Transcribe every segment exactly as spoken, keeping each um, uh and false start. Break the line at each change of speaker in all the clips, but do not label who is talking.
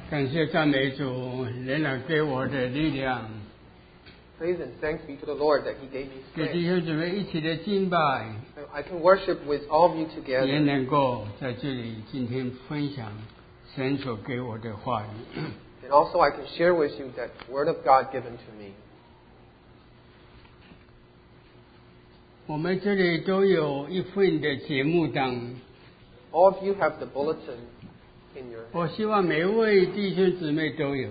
感谢赞美主，仍然给我的力量。
Praise and thanks be to the Lord that He gave me
给弟
strength.
兄姊妹一起的敬拜，
So I can worship with all of you
也
together.
能够在这里今天分享神所给我的话语。
And also I can share with you that Word of God given to me.
我们这里都有一份的节目单，
All of you have the bulletin in your
我希望每一位弟兄姊妹都有。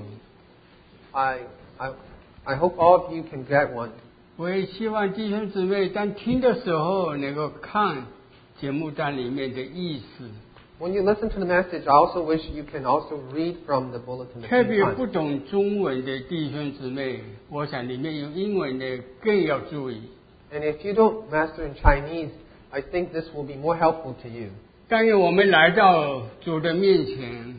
I, I, I hope all of you can get one.
我也希望弟兄姊妹当听的时候能够看节目单里面的意思，
When you listen to the message, I also wish you can also read from the bulletin. at
特
the
别
same
不
time.
懂中文的弟兄姊妹，我想里面有英文的更要注意。
And if you don't master in Chinese, I think this will be more helpful to you.
但愿我们来到主的面前，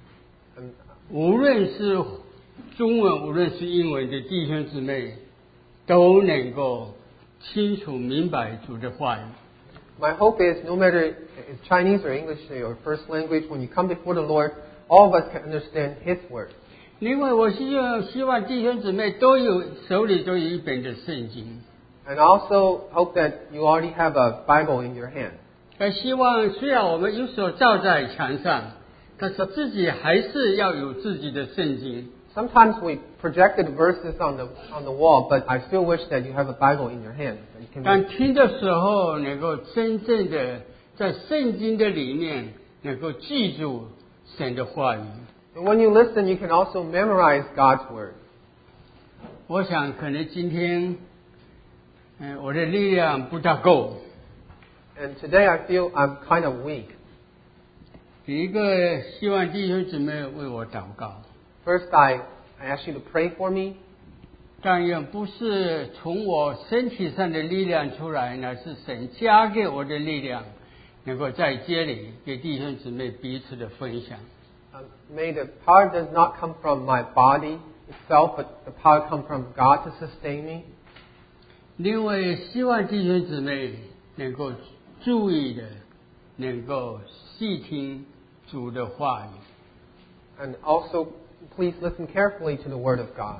And
无论是中文，无论是英文的弟兄姊妹，都能够清楚明白主的话语。
my hope is no matter if it's Chinese or English or first language, when you come before the Lord, all of us can understand His Word.
因为我希望希望弟兄姊妹都有手里都有一本的圣经，
And I also hope that you already have a Bible in your hand.
但希望虽然我们有所照在墙上，但是自己还是要有自己的圣经。
Sometimes we projected verses on the on the wall, but I still wish that you have a Bible in your hand. that you can
当
read.
听的时候，能够真正的在圣经的里面，能够记住神的话语。
And when you listen, you can also memorize God's Word.
我想可能今天，嗯、我的力量不大够。
And today I feel I'm kind of weak.
第一个，希望弟兄姊妹为我祷告，
First, I, I ask you to pray for me.
但愿不是从我身体上的力量出来，乃是神加给我的力量，能够在街里给弟兄姊妹彼此的分享。
Uh, may the power does not come from my body itself, but the power come from God to sustain me.
另外，希望弟兄姊妹能够注意的，能够细听主的话语。
And also, please listen carefully to the Word of God.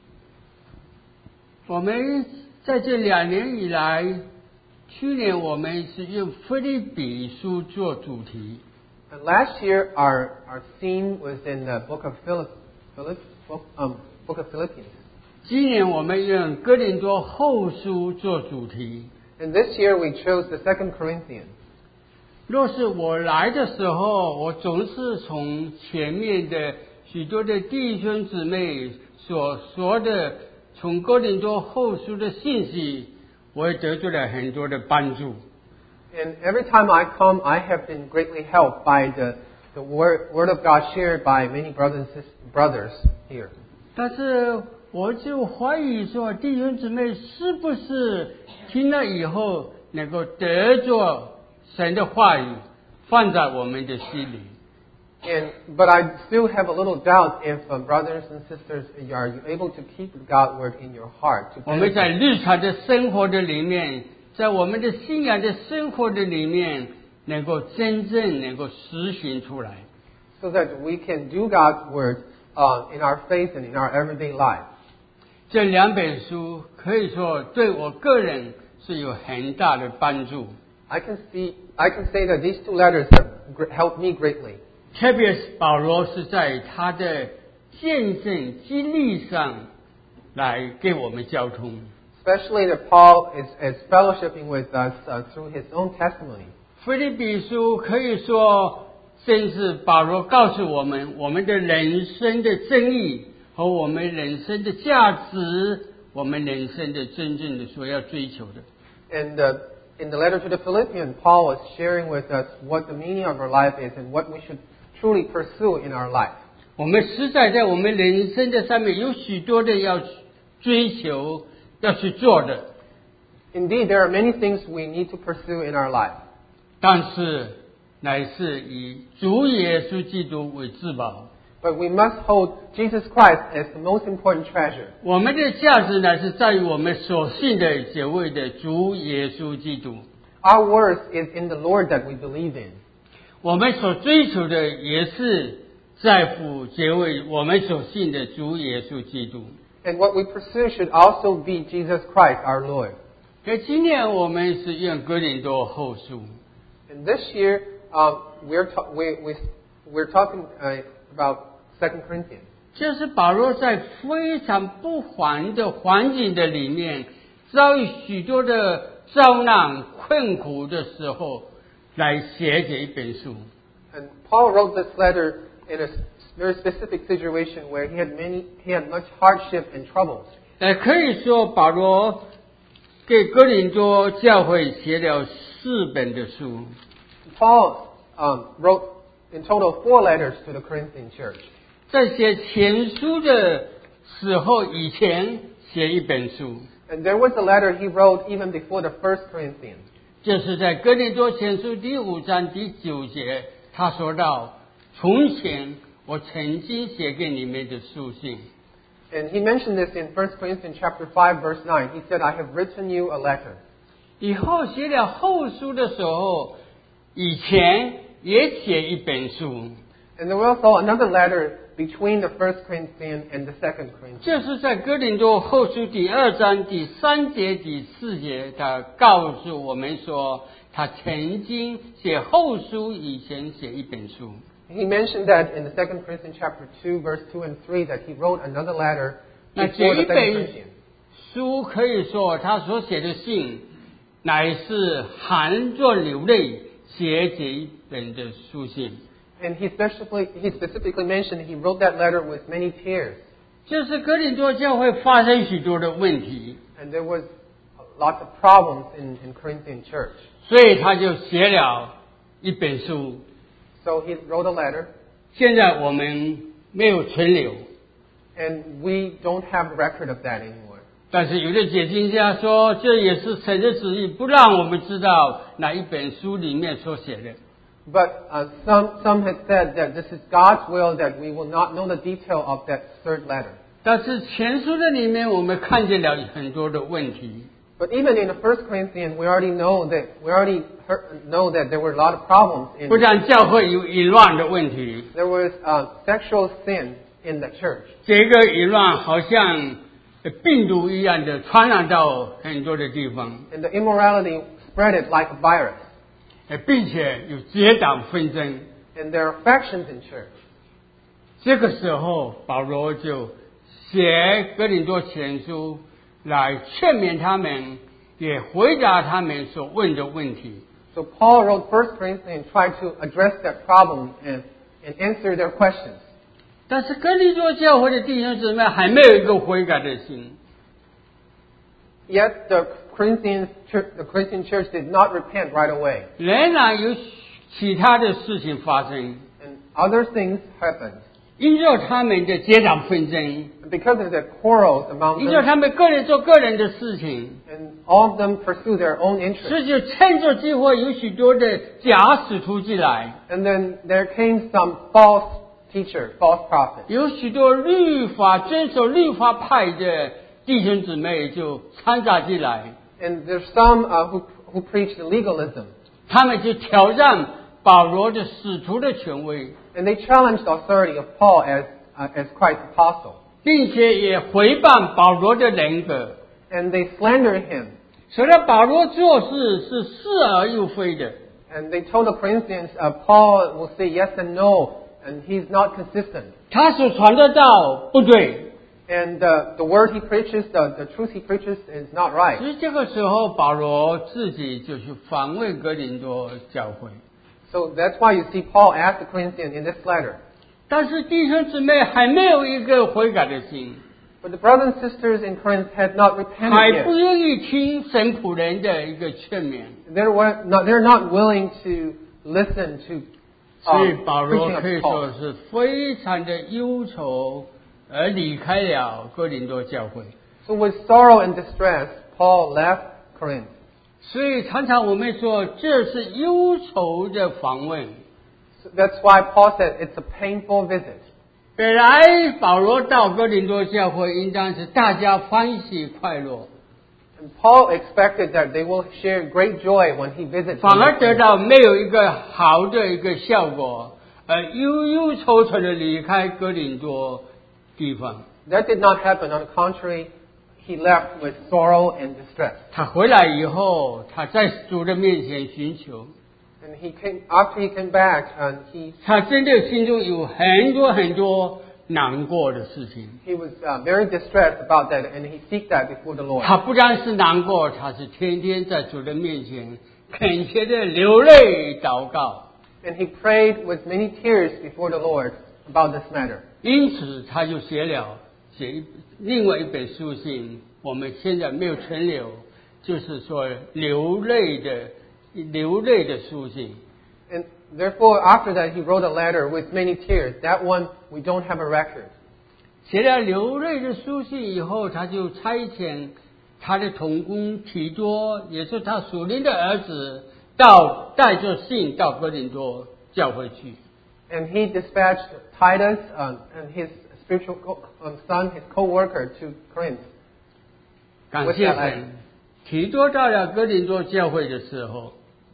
我们在这两年以来，去年我们是用腓立比书做主题，
And last year, our, our theme was in the book of Philipp, Philipp, book, um, book of Philippians.
今年我们用哥林多后书做主题。
And this year, we chose the Second Corinthians.
若是我来的时候，我总是从前面的许多的弟兄姊妹所说的，从哥林多后书的信息，我也得到了很多的帮助。
And every time I come, I have been greatly helped by the, the word, word of God shared by many brothers and sis- brothers here.
但是我就怀疑说，弟兄姊妹是不是听了以后能够得着神的话语，放在我们的心里？
And, but I still have a little doubt if uh, brothers and sisters, are you able to keep God's word in your heart? To
我们在
benefit?
日常的生活的里面，在我们的信仰的生活的里面，能够真正能够实行出来。
So that we can do God's word uh, in our faith and in our everyday life.
这两本书可以说对我个人是有很大的帮助，
I can see, I can say that these two letters have gr- helped me greatly.
特别是保罗是在他的见证激励上来给我们交通。
Especially that Paul is, is fellowshipping with us uh, through his own testimony.
腓立比书可以说正是保罗告诉我们，我们的人生的真义和我们人生的价值，我们人生的真正的所要追求的。
And uh, in the letter to the Philippians, Paul was sharing with us what the meaning of our life is and what we should truly pursue in our life.
我们实在在我们人生的上面有许多的要追求、要去做的，
Indeed, there are many things we need to pursue in our life.
但是乃是以主耶稣基督为至宝。
But we must hold Jesus Christ as the most important treasure.
我们的价值乃是在于我们所信的这位的主耶稣基督。
Our worth is in the Lord that we believe in.
我们所追求的也是在乎这位我们所信的主耶稣基督。
And what we pursue should also be Jesus Christ, our Lord.
在今年我们是用哥林多后书，
And this year, um, we're, ta- we, we, we're talking uh, about Second Corinthians.
这是保罗在非常不缓的环境的里面，遭遇许多的遭难困苦的时候，来写这一本书。
And Paul wrote this letter in a s- very specific situation where he had many, he had much hardship and troubles.
呃，可以说保罗给哥林多教会写了四本的书。
Paul um, wrote in total four letters to the Corinthian church.
在写前书的时候，以前写一本书，
And there was a letter he wrote even before the First Corinthians.
就是在哥林多前书第五章第九节，他说到：“从前我曾经写给你们的书信。”
And he mentioned this in First Corinthians chapter five, verse nine. He said, I have written you a letter.
以后写了后书的时候，以前也写一本书，
And there was also another letter between the First Corinthians and the Second Corinthians.
就是在哥林多后书第二章第三节、第四节，他告诉我们说，他曾经写后书，以前写一本书。
He mentioned that in the Second Corinthians chapter two, verse two and three, that he wrote another letter
那
before
这
the
一
Second
本
Corinthians.
书可以说，他所写的信，乃是含着流泪写这一本的书信。
And he specifically, he specifically mentioned he wrote that letter with many tears.
就是哥林多教会发生许多的问题，
And there was lots of problems in, in Corinthian church.
所以他就写了一本书。
So he wrote a letter,
现在我们没有存留，
and we don't have record of that anymore.
但是有的解经家说，这也是神的旨意，不让我们知道哪一本书里面所写的。
But uh, some, some had said that this is God's will that we will not know the detail of that third letter.
但是前书的里面，我们看见了很多的问题。
But even in the First Corinthians, we already know that we already heard, know that there were a lot of problems in.
不但教会有淫乱的问题，
There was uh, sexual sin in the church,
这个淫乱好像病毒一样的传染到很多的地方，
and the immorality spread it like a virus.
呃并且有结党纷争。
And there are factions in church.
这个时候，保罗就写哥林多前书来劝勉他们，也回答他们所问的问题。
So Paul wrote First Corinthians and tried to address that problem and, and answer their questions.
但是哥林多教会的弟兄姊妹还没有一个悔改的心，
Yet the Corinthians, church, the Corinthian church did not repent right away.
仍然有其他的事情发生，
And other things happened.
因着他们的结党纷争，
And because of the quarrels among
因着
them,
他们个人做个人的事情，
and all of them pursue their own
所
interests.
以就趁着机会有许多的假使徒进来，
And then there came some false teacher, false prophet.
有许多律法遵守律法派的弟兄姊妹就掺杂进来，
And there's some uh, who, who preach the legalism.
他们就挑战保罗的使徒的权威，
And they challenged the authority of Paul as, uh, as Christ's apostle.
并且也诽谤保罗的人格，
And they slandered him.
说到保罗做事是是而又非的。
And they told the Corinthians, uh, Paul will say yes and no, and he's not consistent.
他所传的道不对，
And uh, the word he preaches, the, the truth he preaches is not
所
right.
以这个时候保罗自己就去防卫哥林多教会。
So that's why you see Paul ask the Corinthians in this letter.
但是弟兄姊妹还没有一个悔改的心，
But the brothers and sisters in Corinth had not
还
repented
不
yet.
愿意听神仆人的一个劝勉，
They're, wa- not, they're not willing to listen to
所以
um,
保罗
preaching
可以
of
说
Paul.
是非常的忧愁，而离开了哥林多教会。
So with sorrow and distress, Paul left Corinth.
所以常常我们说这是忧愁的访问。
So that's why Paul said it's a painful visit.
本来保罗到哥林多教会应当是大家欢喜快乐，
And Paul expected that they will share great joy when he visits.
反而
them.
得到没有一个好的一个效果， 而忧忧愁愁的离开哥林多地方。
That did not happen. On the contrary, he left with sorrow and distress.
他回来以后，他在主的面前寻求，
And he came, after he came back, and he,
他真的心中有很多很多难过的事情。
he was uh, very distressed about that, and he seeked that before the Lord.
他不但是难过，他是天天在主的面前恳切的流泪祷告。
And he prayed with many tears before the Lord about this matter.
因此，他就写了写一另外一本书信，我们现在没有存留，就是说流泪的流泪的书信。
And therefore, after that, he wrote a letter with many tears. That one, we don't have a record.
写了流泪的书信以后，他就差遣他的同工提多，也是他属灵的儿子，到带着信到哥林多教会去。
And he dispatched Titus um, and his spiritual co- um, son, his co-worker, to Corinth.
感谢神，提多到了哥林多教会的时候，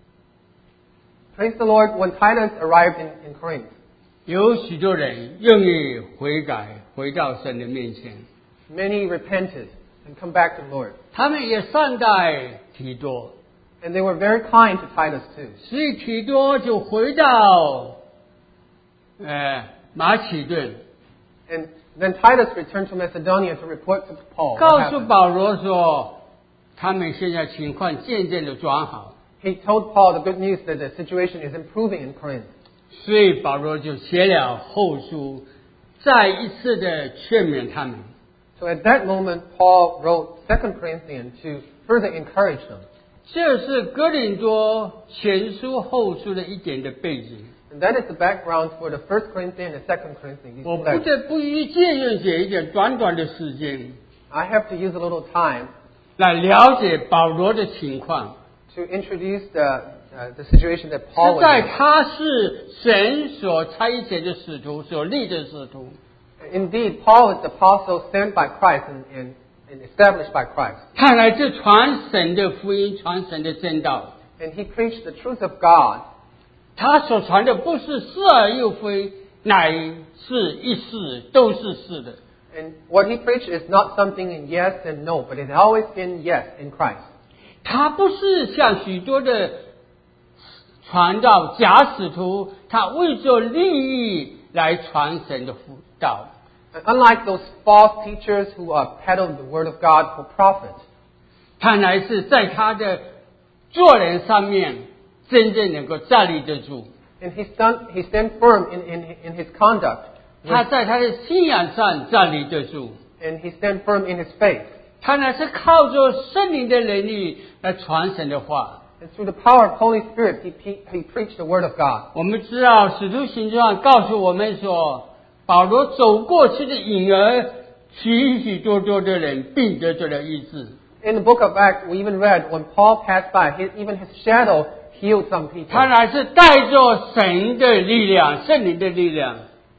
Praise the Lord, when Titus arrived in, in Corinth,
有许多人愿意悔改，回到神的面前。
many repented and come back to the Lord.
他们也善待提多，
And they were very kind to Titus too.
所以提多就回到呃马其顿，
And then Titus returned to Macedonia to report to Paul. what
告诉
happened.
保罗说，他们现在情况渐渐的转好，
He told Paul the good news that the situation is improving in Corinth.
所以保罗就写了后书，再一次的劝勉他们。
So at that moment, Paul wrote Second Corinthians to further encourage them.
这是哥林多前书后书的一点的背景。
And that is the background for the First Corinthians and Second Corinthians.
我
these
不
letters.
得不于借用这一点短短的时间，
I have to use a little time
来了解保罗的情况。
to introduce the, uh, the situation that Paul
实
was
在
in.
他是神所差遣的使徒，所立的使徒。
Indeed, Paul is the apostle sent by Christ and, and, and established by Christ.
他来自传神的福音，传神的真道。
And he preached the truth of God.
他所传的不是是而又非，乃是一是，都是是的。
And what he preached is not something in yes and no, but it's always been yes in Christ.
他不是像许多的传道假使徒，他为着利益来传神的福道。
And unlike those false teachers who uh, peddle the word of God for profit,
他乃是在他的做人上面真正能够站立得住。
and he stand, he stand firm in, in, in his conduct,
他在他的信仰上站立得住。
and he stand firm in his faith.
他乃是靠着圣灵的能力来传神的话。
And through the power of Holy Spirit, he, he, he preached the word of God.
我们知道使徒行传告诉我们说，保罗走过去的影儿，许许多多的人并得着了医治。
In the book of Acts, we even read when Paul passed by, his, even his shadow healed some people.
他乃是带着神的力量，圣灵的力量。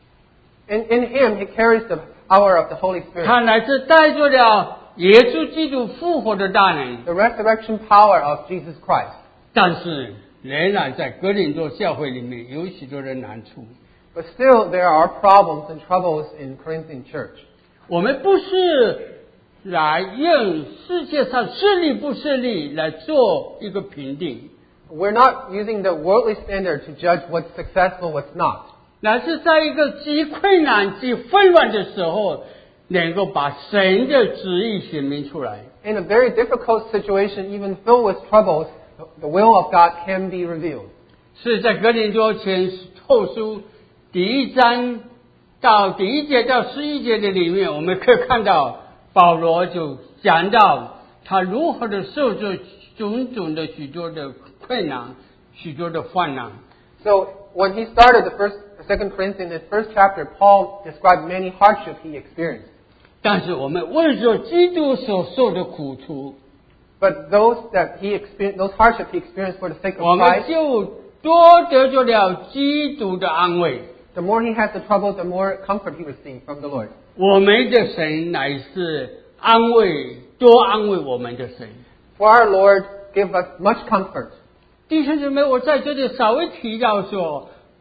And in him, he carries the power of the Holy
他
Spirit,
乃是带着了耶稣基督复活的大能。
the resurrection power of Jesus Christ.
但是仍然在哥林多教会里面有许多的难处。
But still, there are problems and troubles in Corinthian church.
我们不是来用世界上顺利不顺利来做一个评定，
We're not using the worldly standard to judge what's successful, what's not.
乃是在一个极困难、极混乱的时候，能够把神的旨意显明出来。
In a very difficult situation, even filled with troubles, the- the will of God can be revealed.
是在哥林多前后书第一章到第一节到十一节的里面，我们可以看到保罗就讲到他如何的受着种种的许多的困难、许多的患难。
So when he started the first, the second Corinthians, the first chapter, Paul described many hardships he experienced.
但是我们为着基督所受的苦楚，
But those that he experienced, those hardships he experienced for the sake
我
of
们
Christ,
就多得着了基督的安慰。
the more he has the trouble, the more comfort he received from the Lord.
我们的神乃是安慰，多安慰我们的神。
For our Lord give us much comfort.
弟兄姊妹，我在这里稍微提到说，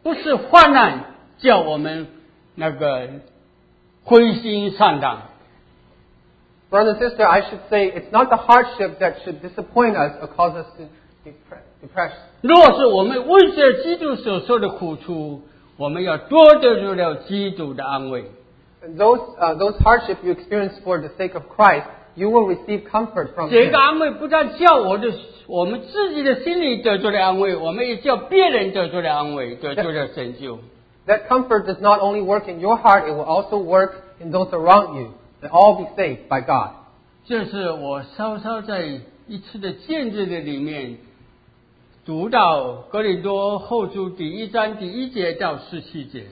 不是患难叫我们那个灰心丧胆。
Brother and sister, I should say it's not the hardship that should disappoint us or cause us to be depressed.
若是我们为着基督所受的苦楚，我们要多得着了基督的安慰。
And those uh, those hardships you experience for the sake of Christ, you will receive comfort from
这
Him.
个安慰不但叫我的我们自己的心里得着了安慰，我们也叫别人得着了安慰，得着了拯救。
That comfort does not only work in your heart, it will also work in those around you. They all be saved by God.
这是我稍稍在一次的见证的里面读到哥林多后书第一章第一节到十七节。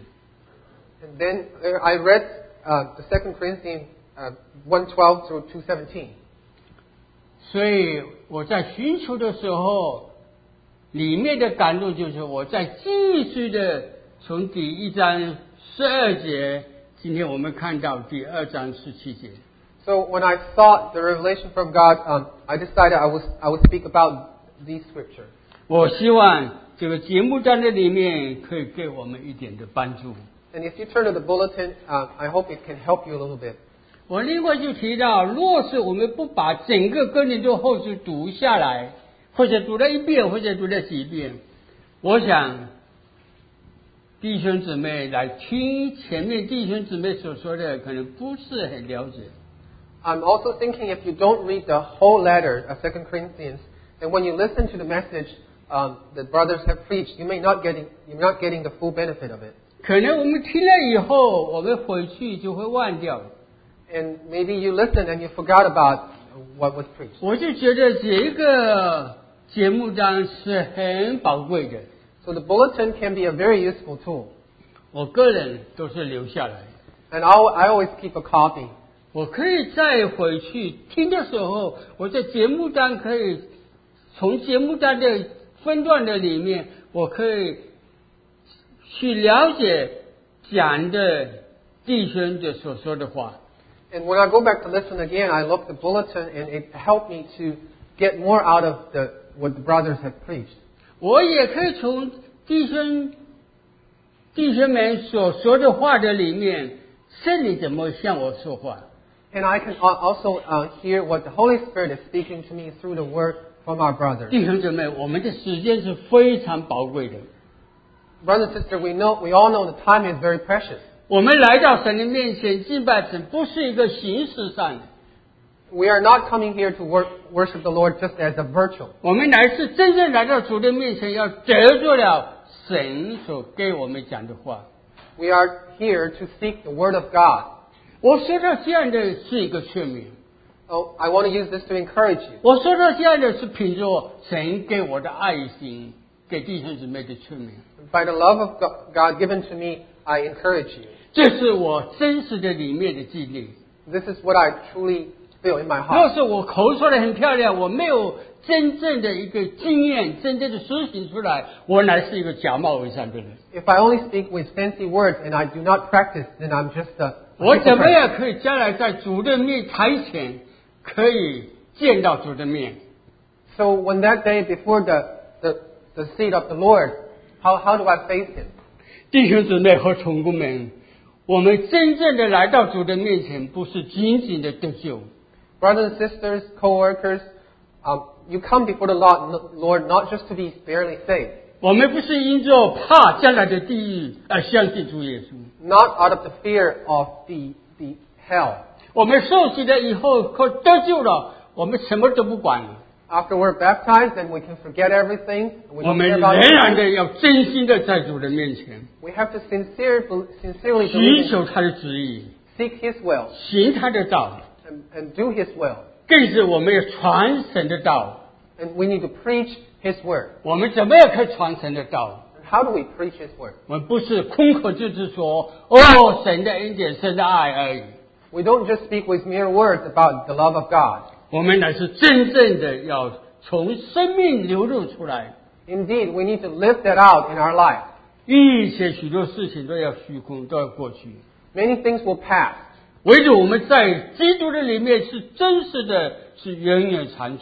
And then uh, I read uh, the Second Corinthians uh, one twelve through two seventeen.
所以我在寻求的时候，里面的感动就是我在继续的从第一章十二节，今天我们看到第二章十七节。
So when I saw the revelation from God, um, I decided I would I would speak about these scriptures.
我希望这个节目单的里面可以给我们一点的帮助。
And if you turn to the bulletin, uh, I hope it can help you a little bit.
我另外就提到，若是我们不把整个哥林多后书读下来，或者读了一遍，或者读了几遍，我想弟兄姊妹来听前面弟兄姊妹所说的，可能不是很了解。
I'm also thinking if you don't read the whole letter of Second Corinthians, then when you listen to the message um, that brothers have preached, you may not getting you're not getting the full benefit of it.
可能我们听了以后，我们回去就会忘掉。
And maybe you listened and you forgot about what was preached.
我就觉得这个节目单是很宝贵的。
So the bulletin can be a very useful tool.
我个人都是留下来，
And I'll, I always keep a copy.
我可以再回去听的时候，我在节目单可以从节目单的分段的里面，我可以去了解讲的弟兄的所说的话。
And when I go back to listen again, I look at the bulletin and it helped me to get more out of the, what the brothers have preached.
我也可以从弟兄弟兄们所说的话的里面，圣灵怎么向我说话。
And I can also uh, hear what the Holy Spirit is speaking to me through the word from our brothers.
弟兄姊妹，我们的时间是非常宝贵的。
Brother and sister, we know, we all know the time is very precious.
我们来到神的面前敬拜神，不是一个形式上的，
We are not coming here to work, worship the Lord just as a virtual.
我们乃是真正来到主的面前，要得着了神所给我们讲的话。
We are here to seek the word of God.
我说到这样的是一个劝勉，
Oh, I want to use this to encourage you.
我说到这样的是凭着神给我的爱心，给弟兄姊妹的劝勉。
By the love of God given to me, I encourage you.
这是我真实的里面的经历。
This is what I truly feel in my
若
heart.
是我口说的很漂亮，我没有真正的一个经验，真正的实行出来，我乃是一个假冒伪善的人。
If I only speak with fancy words and I do not practice, then I'm just a, a
我怎么
hypocrite.
样可以将来在主的面台前可以见到主的面？
So when that day before the, the, the seat of the Lord, how, how do I face Him?
弟兄姊妹和同工们，我们真正的来到主的面前，不是仅仅的得救。
Brothers and sisters, co-workers, um, you come before the Lord, Lord not just to be barely saved,
我们不是因着怕将来的地狱而相信主耶稣。
not out of the fear of the, the hell.
我们受洗了以后，可得救了，我们什么都不管了。
After we're baptized, then we can forget everything. We
我
don't
们
care
仍
about
然
it.
的要真心的在主的面前
We have to sincere, sincerely
寻
believe in,
求他的旨意，
seek His will
行他的道，
and, and do His will.
更是我们要传神的道。
And we need to preach His word.
我们怎么样可以传神的道？
And how do we preach His word?
我们不是空口就是说哦，神的恩典、神的爱而已。
We don't just speak with mere words about the love of God.
我们乃是真正的要从生命流露出来，
Indeed, we need to live that out in our life.
一切许多事情都要虚空，都要过去。
Many things will pass.
唯独我们在基督的里面是真实的，是永远长存。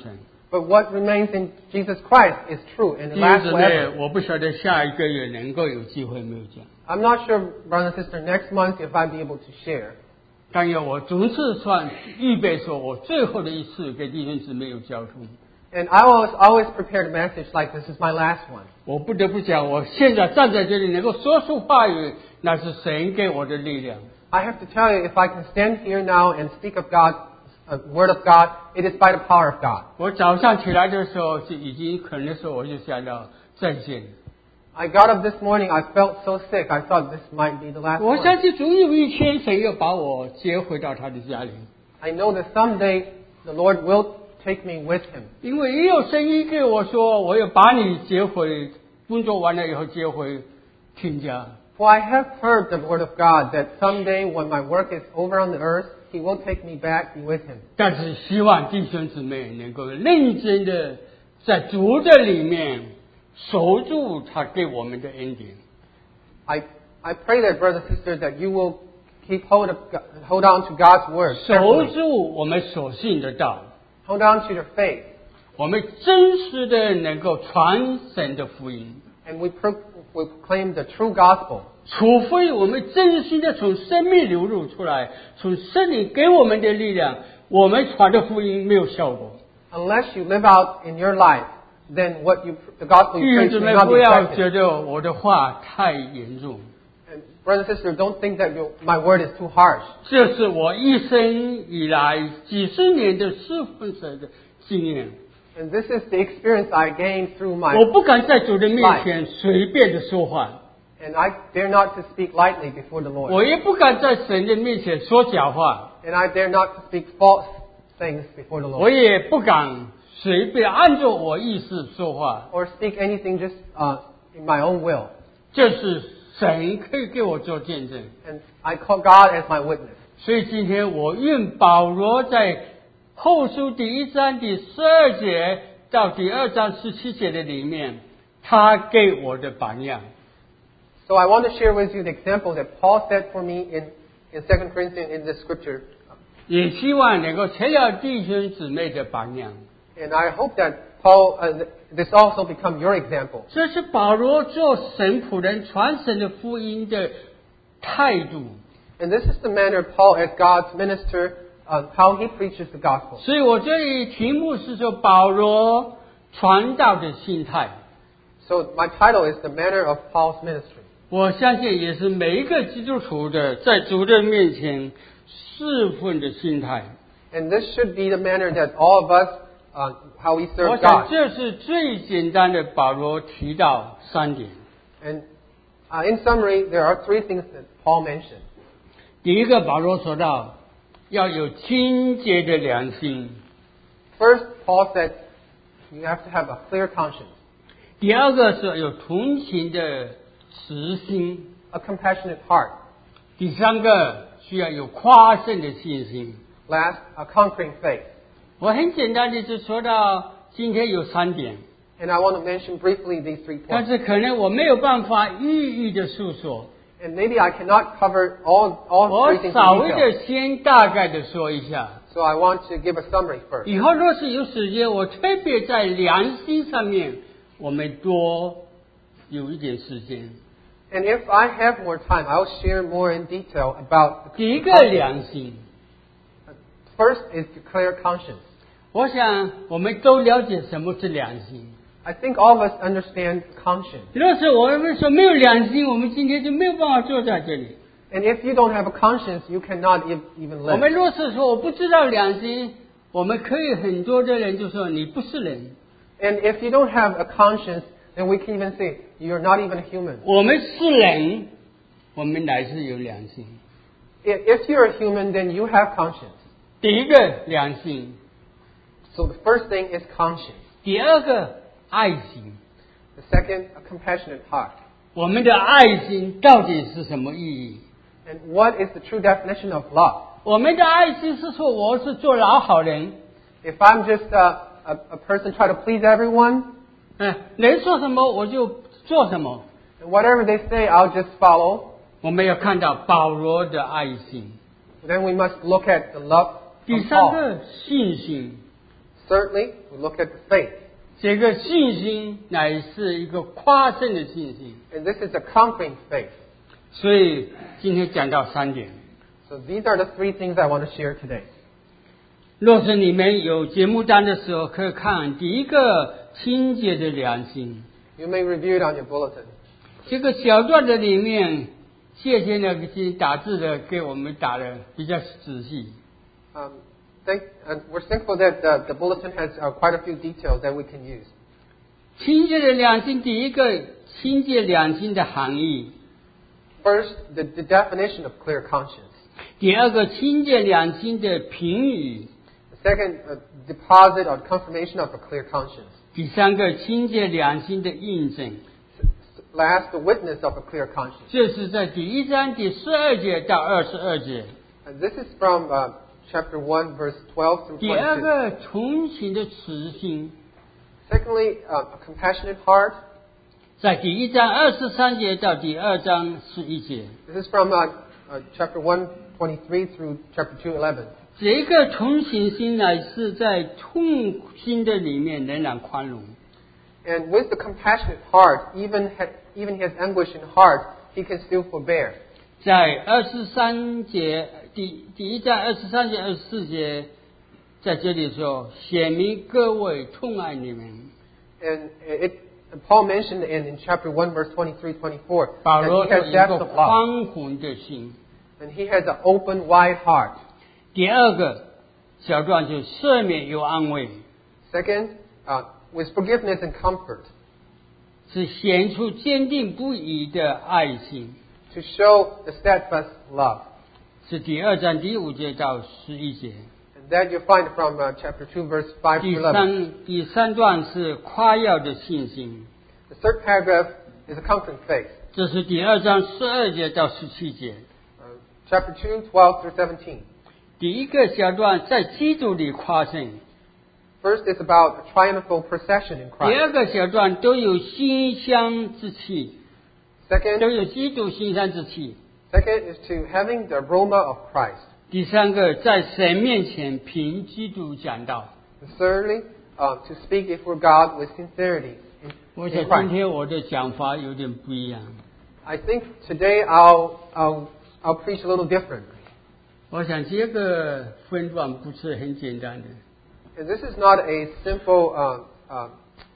But what remains in Jesus Christ is true and
弟
it
兄
lasts
姊妹，
forever.
我不晓得下一个月能够有机会没有讲。
I'm not sure, brother and sister, next month if I'll be able to share.
但愿我总是算预备说，我最后的一次给弟兄姊妹有交通。
And I always, always prepared a message like this is my last one.
我不得不讲，我现在站在这里能够说出话语，那是神给我的力量。
I have to tell you, if I can stand here now and speak of God, a word of God, it is by the power of God.
我早上起来的时候就已经可能说，我就想到再见。
I got up this morning, I felt so sick, I thought this might be the last
我相
one.
信总有一天神要把我接回到他的家里，
I know that someday the Lord will take me with Him.
因为也有声音给我说，我要把你接回，工作完了以后接回天家。
For I have heard the word of God that someday when my work is over on the earth, He will take me back, be with Him.
但是希望弟兄姊妹能够认真的在主的里面守住他给我们的恩典。
I, I pray that, brother and sister, that you will keep hold, of, God- hold on to God's word.
守
carefully.
住我们所信的道，
Hold on to your faith.
我们真实的能够传神的福音。
And we, pro- we proclaim the true gospel.
除非我们真心的从生命流露出来，从圣灵给我们的力量，我们传的福音没有效果。
Unless you live out in your life, then what you, the gospel
弟
you
兄
preach
姊
may
妹，
not
不
be
要
effective.
觉得我的话太严重，
And brother and sister, don't think that your, my word is too harsh.
这是我一生以来几十年的侍奉神的经验。
And this is the experience I gained through my
我不敢在主的面前随便的说话，
And I dare not to speak lightly before the
我
Lord.
也不敢在神的面前说假话，
And I dare not to speak false things before the
我
Lord.
也不敢随便按照我意思说话。
Or speak anything just uh, in my own will.
这是神可以给我做见证。
And I call God as my witness.
所以今天我愿保罗在后书第一章第十二节到第二章十七节的里面，他给我的榜样。
So I want to share with you the example that Paul set for me in, in Second Corinthians in this scripture.
也希望能够成了弟兄姊妹的榜样。
And I hope that Paul, uh, th- this also become your example.
这是保罗做神仆人传神的福音的态度。
And this is the manner Paul, as God's minister, uh, how he preaches the gospel.
所以我这里题目是说保罗传道的心态。
So my title is The Manner of Paul's Ministry.
我相信也是每一个基督徒的在主的面前侍奉的心态。
And this should be the manner that all of us, uh, how we
我
serve
想
God.
这是最简单的，保罗提到三点。
And uh, in summary, there are three things that Paul mentioned.
第一个，保罗说到要有清洁的良心；
First, Paul said you have to have a clear conscience,
第二个是有同情的慈心；
a compassionate heart.
第三个需要有夸胜的信心。
Last, a conquering faith.
我很简单的就说到今天有三点，
And I want to mention briefly these three
但
points.
是可能我没有办法一一的诉说，
And maybe I cannot cover all, all
我
three things
稍
in
微
detail.
的先大概的说一下。
So I want to give a summary first.
以后若是有时间，我特别在良心上面，我们多有一点时间。
And if I have more time, I'll share more in detail about
第一
the
个良心，
First is to clear conscience.
我想我们都了解什么是良心。
I think all of us understand conscience.
若是我们说没有良心，我们今天就没有办法坐在这里。
And if you don't have a conscience, you cannot ev- even
我们
live.
若是说我不知道良心，我们可以很多的人就说你不是人。
And if you don't have a conscience, then we can even say you're not even a human.
我们是人，我们乃是有良心。
I- If you're a human, then you have conscience.
第一个良心，
So the first thing is conscience.
第二个爱心。
The second, a compassionate heart.
我们的爱心到底是什么意义？
And what is the true definition of love?
我们的爱心是说我是做老好人，
If I'm just a, a, a person trying to please everyone,
嗯，人说什么我就做什么。
and whatever they say, I'll just follow.
我们要看到保罗的爱心。
Then we must look at the love
第
from
三
Paul.
个信心，
Thirdly, we look at the faith.
这个信心乃是一个夸胜的信心。
And this is a conquering faith.
所以今天讲到三点。
So these are the three things I want to share today.
若是你们有节目单的时候，可以看第一个清洁的良心。
You may review it on your bulletin.
这个小段的里面，谢谢那个打字的给我们打的比较仔细。
Um, thank, and we're thankful that the, the bulletin has uh, quite a few details that we can use.
清洁的良心，第一个清洁良心的含义；
First, the, the definition of clear conscience.
第二个清洁良心的评语；
The second, uh, deposit or confirmation of a clear conscience.
第三个清洁良心的印证。
Last, the witness of a clear conscience.
这是在第一章第十二节到二十二节。
And this is from uh, chapter one, verse twelve through
第二
twenty-two.
个同情的慈心，
Secondly, uh, a compassionate heart.
在第一章二十三节到第二章十一节。
This is from uh, uh, chapter one, twenty-three through chapter two, eleven.
这个同情心乃是在痛心的里面仍然宽容。
And with the compassionate heart, even ha- even he has anguish in heart, he can still forbear.
在二十三节第第一章二十三节二十四节，在这里说，显明各位痛爱你们。
And it, Paul mentioned in, in chapter one, verse twenty-three, twenty-four,
保
that
罗
he
有
has
一
depth
个
of love.
宽宏的心。
And he has an open, wide heart.
第二个小段就赦免有安慰，
Second, uh, with forgiveness and comfort,
是显出坚定不移的爱心。
to show the steadfast love.
是第二章第五节到十一节。
And that you find from uh, chapter two, verse five
第
to eleven.
三第三段是夸耀的信心，
The third paragraph is a conquering faith.
这是第二章十二节到十七节。
Uh, chapter two, twelve through seventeen.
第一个小段在基督里夸胜，
First is about a triumphal procession in
第二
Christ.
个小段都有馨香之气，都
Second,
有基督馨香之气。
second is to having the aroma of Christ.
第三个在神面前凭基督讲道。
And thirdly, um, to speak before God with sincerity in,
我
in
想今
Christ.
天我的讲法有点不一样，
I think today I'll, I'll, I'll preach a little different.
我想这个分段不是很简单的，
And this is not a simple um, um,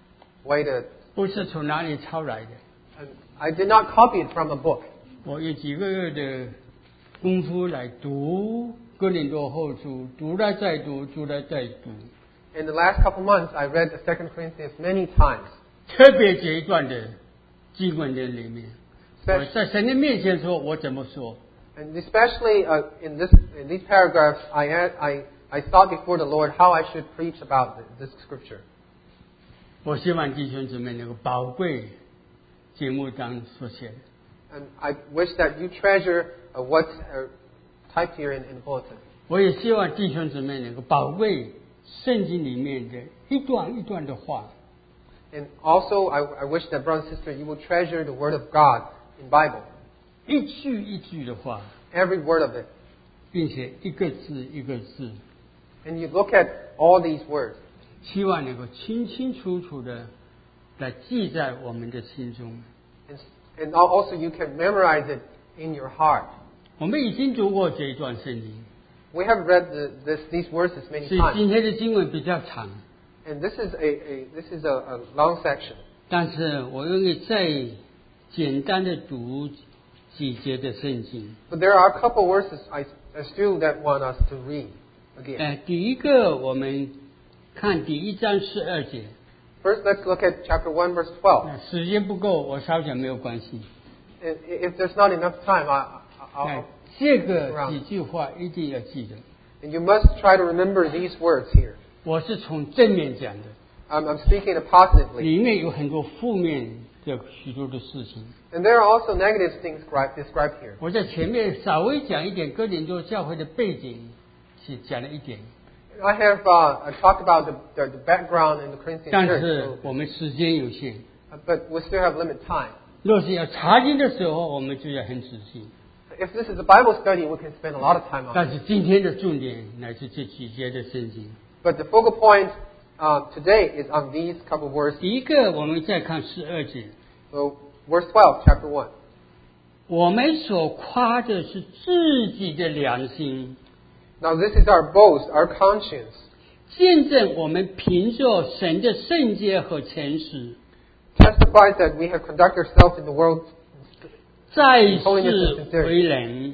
way to.
不是从哪里抄来的。
And I did not copy it from a book.
我有几个月的功夫来读哥林多后书，读了再读，读了再读。
In the last couple months, I read the Second Corinthians many times.
特别这一段的经文的里面，我
Especially,
在神的面前说，我怎么说？
and especially uh, in this in these paragraphs, I, had, I I thought before the Lord how I should preach about this, this scripture.
我希望弟兄姊妹能够宝贵节目当所写的。
And I wish that you treasure uh, what's uh, typed here in, in the bulletin.
我也希望弟兄姊妹能够宝贵圣经里面的一段一段的话。
And also, I, I wish that, brother and sister, you will treasure the Word of God in Bible,
一句一句的话，
every word of it.
并且一个字一个字，
And you look at all these words.
希望能够清清楚楚的来记在我们的心中。
And, and also, you can memorize it in your heart.
我们已经读过这一段圣经，
We have read the, this, these verses many
所以
times.
今天的经文比较长，
And this is a, a this is a, a long section.
但是我愿意再简单的读几节的圣经。
But there are a couple verses I, I still that want us to read again.
呃，第一个我们看第一章十二节。
First, let's look at chapter one, verse twelve.
那时间不够，我稍讲没有关系。
And if there's not enough time, I, I,
哎
I'll,
这个几句话一定要记得。
and you must try to remember these words here.
我是从正面讲的，
I'm, I'm speaking it positively.
里面有很多负面的许多的事情。
And there are also negative things described, described here.
我在前面稍微讲一点哥林多教会的背景，是讲了一点，
I have uh, I talked about the, the, the background in the Corinthian
但
church,
是
so-
我们时间有限，
but we still have limited time.
若是要查经的时候，我们就要很仔细。
If this is a Bible study, we can spend a lot of time on
但
it.
是今天的重点乃是这几节的圣经。
But the focal point uh, today is on these couple of verses.
第一个，我们再看十二节，
So, verse twelve, chapter one.
我们所夸的是自己的良心，
Now, this is our boast, our conscience,
见证我们凭着神的圣洁和诚实，
testifies that we have conducted ourselves in the world
在世为人，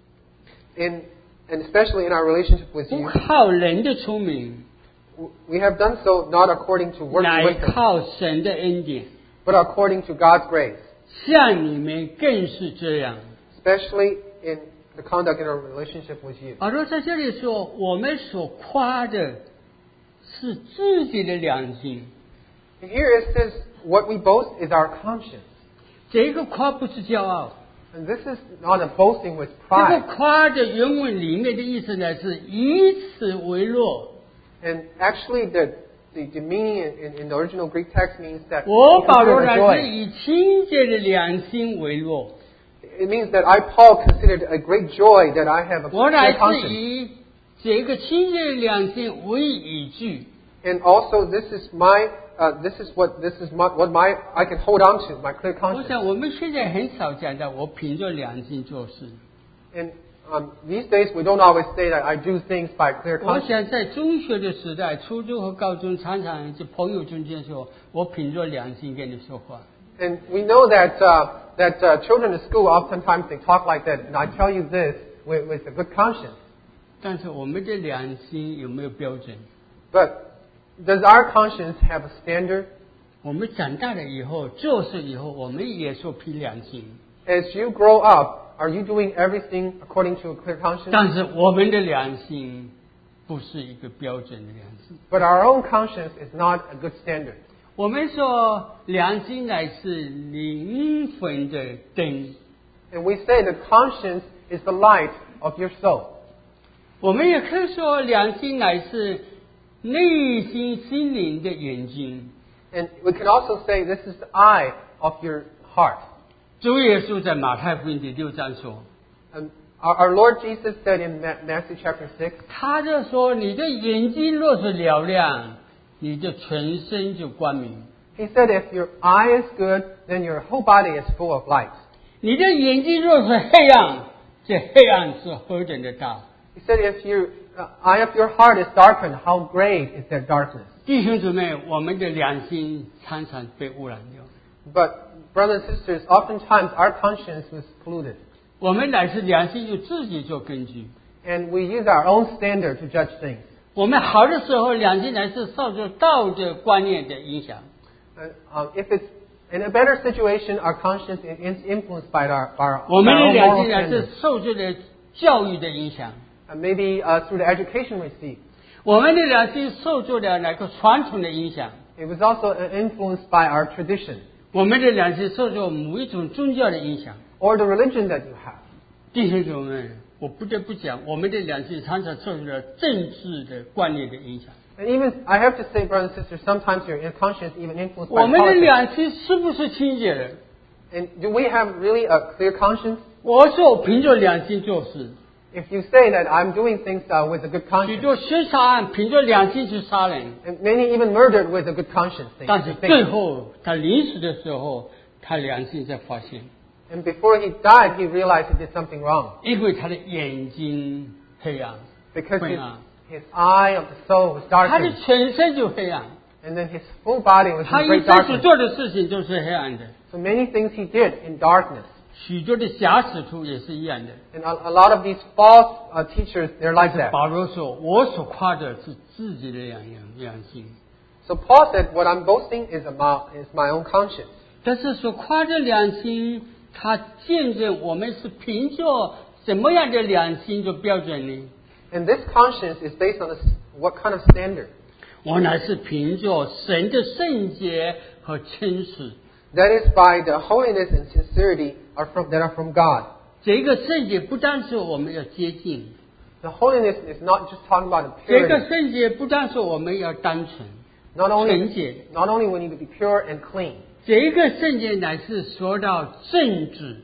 in, and especially in our relationship with
不
you.
靠人的聪明，
We have done so not according to worldly
乃
wisdom,
靠神的恩典。
but according to God's grace,
像你们更是这样。
especially in the conduct in our relationship with you.
保罗在这里说，我们所夸的是自己的良心。
And here it says, what we boast is our conscience.
这个夸不是骄傲，
And this is not a boasting with
这个
pride.
夸的原文里面的意思呢是以此为乐。
And actually, the, the, the meaning in, in the original Greek text means that
我
we
保罗
consider
呢
a
是
joy.
以清洁的良心为乐，
It means that I, Paul, considered a great joy that I have a
我
clear
乃是
conscience.
以这个清洁的良心为依据。
And also, this is my, uh, this is what, this is my, what my, I can hold on to, my clear
我
conscience.
想我们现在很少讲到我凭着良心做事。
And um, these days, we don't always say that I do things by clear
我
conscience.
想在中学的时代，初中和高中常常在朋友中间说，我凭着良心跟你说话。
And we know that, uh, that uh, children in school, oftentimes they talk like that, and I tell you this with, with a good conscience.
但是我们的良心有没有标准？
But does our conscience have a standard?
我们长大了以后，做事以后，我们也说凭良心，
As you grow up, are you doing everything according to a clear conscience?
但是我们的良心不是一个标准的良心。
But our own conscience is not a good standard.
我们说良心乃是灵魂的灯，
And we say that conscience is the light of your soul.
我们也可以说良心乃是内心心灵的眼睛。
And we can also say this is the eye of your heart.
主耶稣在马太福音第六章说，
And our, our Lord Jesus said in Ma- Matthew chapter six,
他就说：“你的眼睛若是嘹亮，你的全身就光明；
He said, if your eye is good, then your whole body is full of light.
你的眼睛若是黑暗，这黑暗是何等的大！”
He said, if your uh, eye of your heart is darkened, how great is that darkness?
弟兄姊妹，我们的良心常常被污染掉。
But, brothers and sisters, oftentimes our conscience was polluted.
我们乃是良心有自己做根据。
And we use our own standard to judge things.
我们好的时候，良心乃是受着道德观念的影响；
Uh, um, if it's in a better situation, our conscience is influenced by our, our,
我们
our
的
own
良
moral
心乃是
standards.
受着的教育的影响。
Uh, maybe uh, through the education we receive.
我们的良心受着了那个传统的影响。
It was also uh, influenced by our tradition
我们的良心受着某一种宗教的影响。
or the religion that you have.
弟兄姊妹，我不得不讲，我们的良心常常受着政治的观念的影响。
And even, I have to say, brothers and sisters, sometimes your conscience even influenced
我
by
们的
politics.
良心是不是清洁的？
And do we have really a clear conscience?
我说我凭着良心做事，
If you say that I'm doing things uh, with a good
许
conscience,
多凶杀案凭着良心去杀人，
and many even murdered with a good conscience, they,
但是
they
最
think.
后他临死的时候，他良心才发现，
And before he died, he realized he did something wrong
因为他的眼睛黑暗，
because
昏
his,
暗，
his eye of the soul was
他的
darkened,
全身就黑暗，
and then his full body was
他
in
一
great
生所
darkness.
做的事情都是黑暗的，
So many things he did in darkness.
许多的假使徒也是一样的。
And a, a lot of these false uh, teachers, they're like that.
保罗说：“我所夸的是自己的良良心，
So Paul said, what I'm boasting is about is my own conscience.
但是所夸的良心，它见证我们是凭着什么样的良心做标准呢？
And this conscience is based on a, what kind of standard?
我乃是凭着神的圣洁和诚实。
That is by the holiness and sincerity are from, that are from God.
这个圣洁不单是我们要接近，
The holiness is not just talking about the
这个
purity.
圣洁不单是我们要单纯
Not
纯
only,
洁，
not only we need to be pure and clean.
这个圣洁乃是说到正直。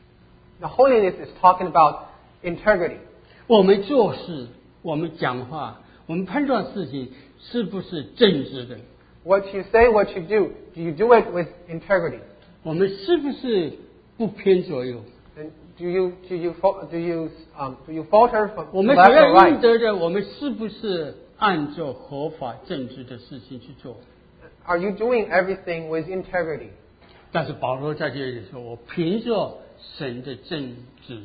The holiness is talking about integrity.
我们做事，我们讲话，我们判断事情， 是不是正直的？
What you say, what you do, do you do it with integrity?
我们是不是不偏左右？
And do you do you fal- do you um, do you falter from
我们
left
所
or
要应
right?
得的，我们是不是按照合法正直的事情去做？
Are you doing everything with integrity?
但是保罗在这里说：“我凭着神的正直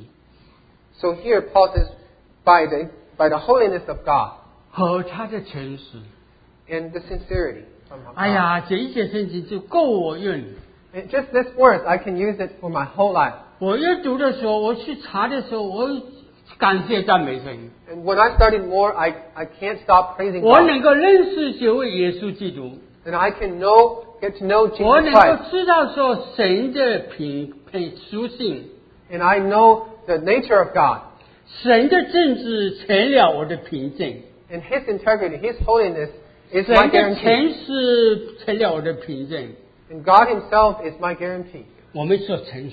So here Paul says, by the by the holiness of God
和他的诚实。
and the sincerity from God.
哎呀，这一节圣经就够我用。
And just this verse, I can use it for my whole life.
我阅读的时候，我去查的时候，我感谢赞美神。
And when I studied more, I, I can't stop praising
我
God.
能够认识这位耶稣基督，
And I can know, get to know
我
Jesus
能够
Christ.
知道说神的品品属性，
And I know the nature of God.
神的正直成了我的凭证，
And His integrity, His holiness is my
神的
guarantee.
诚实成了我的凭证。
And God Himself is my guarantee.
我们说诚实，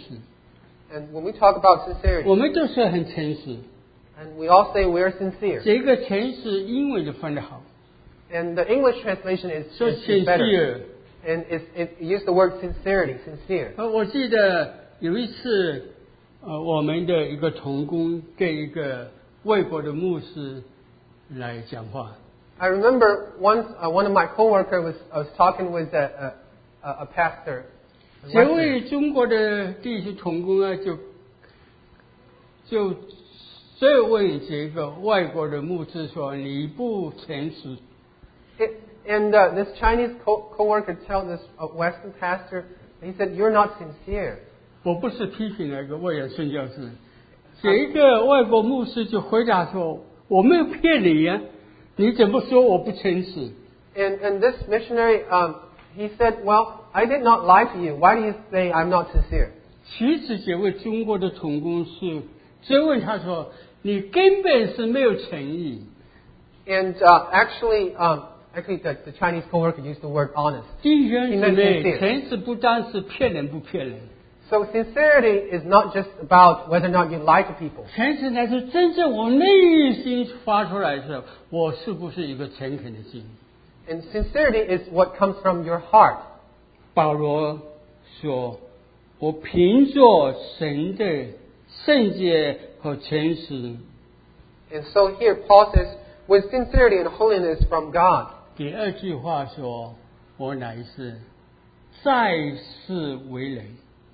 And when we talk about sincerity,
我们都说很诚实。
and we all say we're sincere.
这个诚实英文就翻得好，
And the English translation is,
说
is, is better.
sincere。
And it, it used the word sincerity, sincere.
呃，我记得有一次，呃，我们的一个同工跟一个外国的牧师来讲话，
I remember once uh, one of my coworkers was, I was talking with a, a, a pastor. a
这
Western.
位中国的弟兄同工啊，就就追问这个外国的牧师说：“你不诚实。”
It, and uh, this Chinese co- coworker told this uh, Western pastor, he said, "You're not sincere."
我不是批评那个外人宣教士，这个外国牧师就回答说：“我没有骗你呀、你怎么说我不诚实？”
And, and this missionary, um, he said, "Well, I did not lie to you. Why do you say I'm not sincere?"
其实这位中国的同工是追问他说：“你根本是没有诚意。”
And uh, actually, um, actually, the, the Chinese coworker used the word honest.
弟兄
He
姊
meant
妹，
sincere.
诚实不单是骗人不骗人，
So sincerity is not just about whether or not you lie to people.
诚实乃是真正我内心发出来的时候，我是不是一个诚恳的心？
And sincerity is what comes from your heart.
保罗说：“我凭着神的圣洁和诚实。”
And so here Paul says, with sincerity and holiness from God.
第二句话说：“我乃是在世为人。”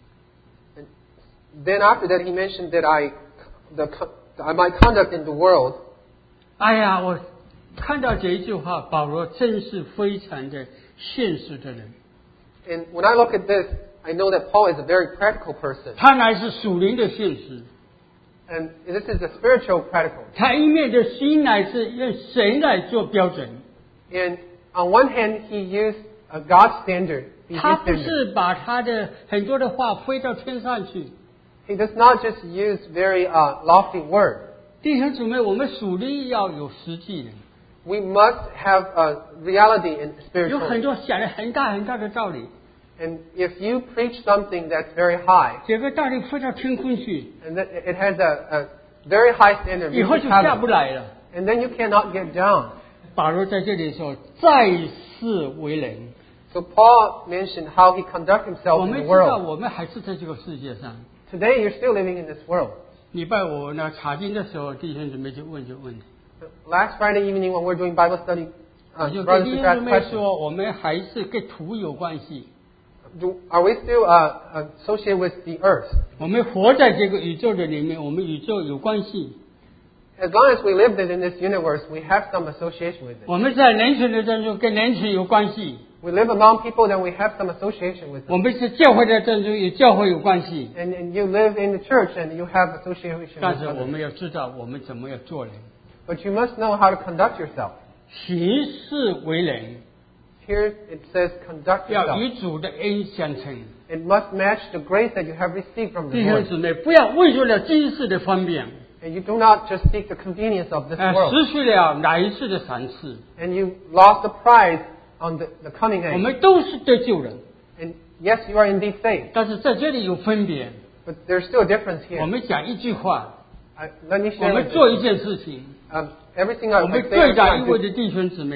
And then after that he mentioned that I, the, co- my conduct in the world.
哎呀，我看到这一句话，保罗真是非常的现实的人。
And when I look at this, I know that Paul is a very practical person.
他乃是属灵的现实，
And this is a spiritual practical.
他一面的心乃是用神来做标准，
And on one hand, he used a God's standard. He
他
used
不
standard.
是把他的很多的话飞到天上去。
He does not just use very uh, lofty words.
弟兄姊妹，我们属灵要有实际的，
We must have a reality in
有很
spiritual.
多讲的很大很大的道理，
And if you preach something that's very high,
这个道理飞到天空去，
and that it has a, a very high standard,
以后
reaches
就下
heaven,
不来了。
and then you cannot get down.
保罗在这里说：“在世为人。”
So Paul mentioned how he conducts
我
himself in
们
the
知道，
world.
我们还是在这个世界上。
Today, you're still living in this world.
礼拜五呢查经的时候，弟兄姊妹就问就问，
Last Friday evening, when we're doing Bible study,
我
uh,
就
brothers
跟弟
and
兄
sisters
姊
ask
妹
questions.
说，我们还是跟土有关系，
Do, are we still uh, associated with the earth?
我们活在这个宇宙的里面，我们宇宙有关系。
As long as we live in this universe, we have some association with it.
我们在人群的当中跟人群有关系，
We live among people, then we have some association with
我
them.
们是教会的当中与教会有关系。
And, and you live in the church, and you have association
但
with
是我
others.
们要知道，我们怎么样做人，
But you must know how to conduct yourself.
行事为人，
Here it says conduct
要
yourself.
与主的恩相称。
It must match the grace that you have received from the
弟兄
Lord.
姊妹，不要为了了今世的方便，
And you do not just seek the convenience of this
呃，
world.
失去了哪一次的赏赐。
And you lost the prize on the, the coming
我
age.
们都是得救人，
And yes, you are indeed saved.
但是在这里有分别。
But there's still a difference
我
here.
们讲一句话，
I, let me
我
share
们
with
做
you.
一件事情，
Um, everything I,
我
I
们
say,
对
I
待
try
一
to
位
do.
的弟兄姊妹，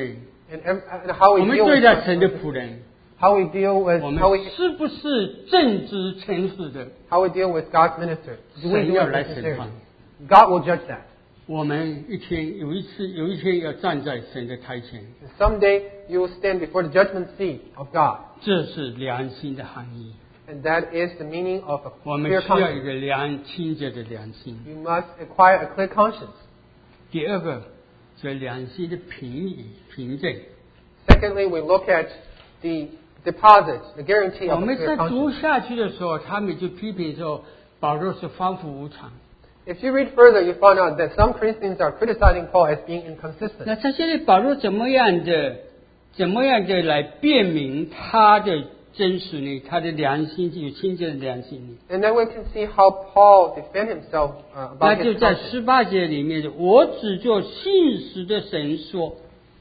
And, ev- and how
我
we
们
deal
对
with
待神的
consequences,
仆人，
how we deal with
我
how
们
we
是不是正直诚实的？
how we deal with God's minister. Do we
神
do
要
it
来
with
审
sincerity?
判。
God will judge that.
我们一天有一次，有一天要站在神的台前，
And someday you will stand before the judgment seat of God.
这是良心的含义。
And that is the meaning of a
我们
clear
需要一
conscience.
个良清洁的良心。
You must acquire a clear conscience.
第二个，是良心的评语凭证。
Secondly, we look at the deposit, the guarantee
我
of a
们
clear
在读
conscience.
下去的时候，他们就批评说保罗是反复无常。
If you read further, you find out that some Christians are criticizing Paul as being inconsistent.
那在这里，保罗怎么样的、怎么样的来辨明他的真实呢？他的良心有清洁的良心呢？
And then we can see how Paul defend himself uh,
那
about
就
his
在
conscience.
十八节里面，我只做信实的神说。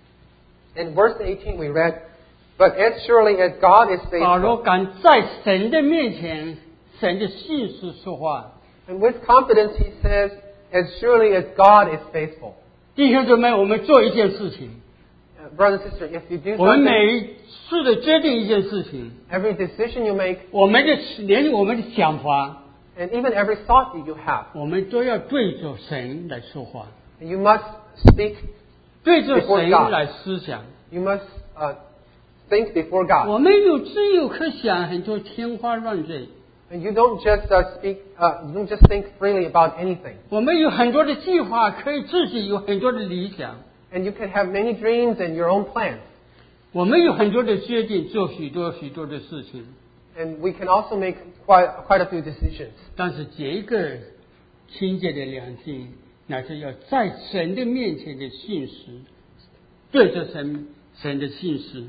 In verse eighteen we read, "But as surely as God is
保罗
faithful,"
敢在神的面前、神的信实说话。
and with confidence he says, "As surely as God is faithful."
弟兄姊妹，我们做一件事情，
Uh, brother and sister, if you do
我们
something,
每一次的决定一件事情，
every decision you make,
我们的连我们的想法，
and even every thought that you have,
我们都要对着神来说话，
you must speak,
对着
Before
神
God
来思想。
you must uh, think before God.
我们有自由可想，很多天花乱坠。
And you don't just uh, speak, uh, you don't just think freely about anything.
我们有很多的计划，可以自己有很多的理想。
And you can have many dreams and your own plans.
我们有很多的决定，做许多许多的事情。
And we can also make quite, quite a few decisions.
但是这个清洁的良心，乃是要在神的面前的信实，对着神神的信实。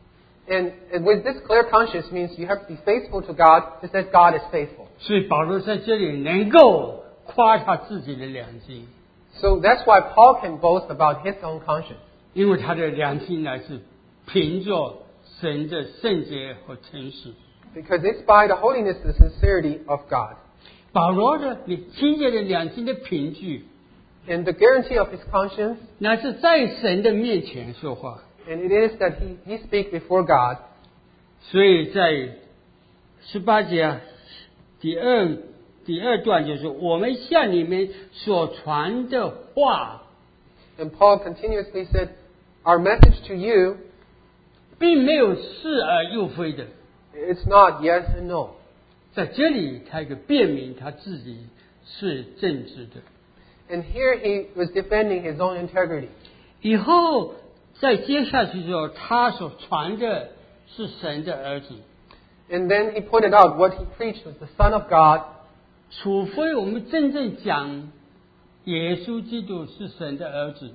And, and with this clear conscience means you have to be faithful to God just as God is faithful.
所以保罗在这里能够夸他自己的良心，
So that's why Paul can boast about his own conscience.
因为他的良心乃是凭着神的圣洁和诚实。
Because it's by the holiness and sincerity of God.
保罗的清洁的良心的凭据，
And the guarantee of his conscience,
乃是在神的面前说话。
and it is that he, he speaks before God.
所以在十八节啊第二第二段就是我们向你们所传的话，
And Paul continuously said, our message to you,
并没有是而又非的。
it's not yes and no.
在这里，他一个辨明他自己是正直的。
And here he was defending his own integrity.
以后再接下去之后，他所传的是神的儿子。
And then he pointed out what he preached was the Son of God.
除非我们真正讲耶稣基督是神的儿子，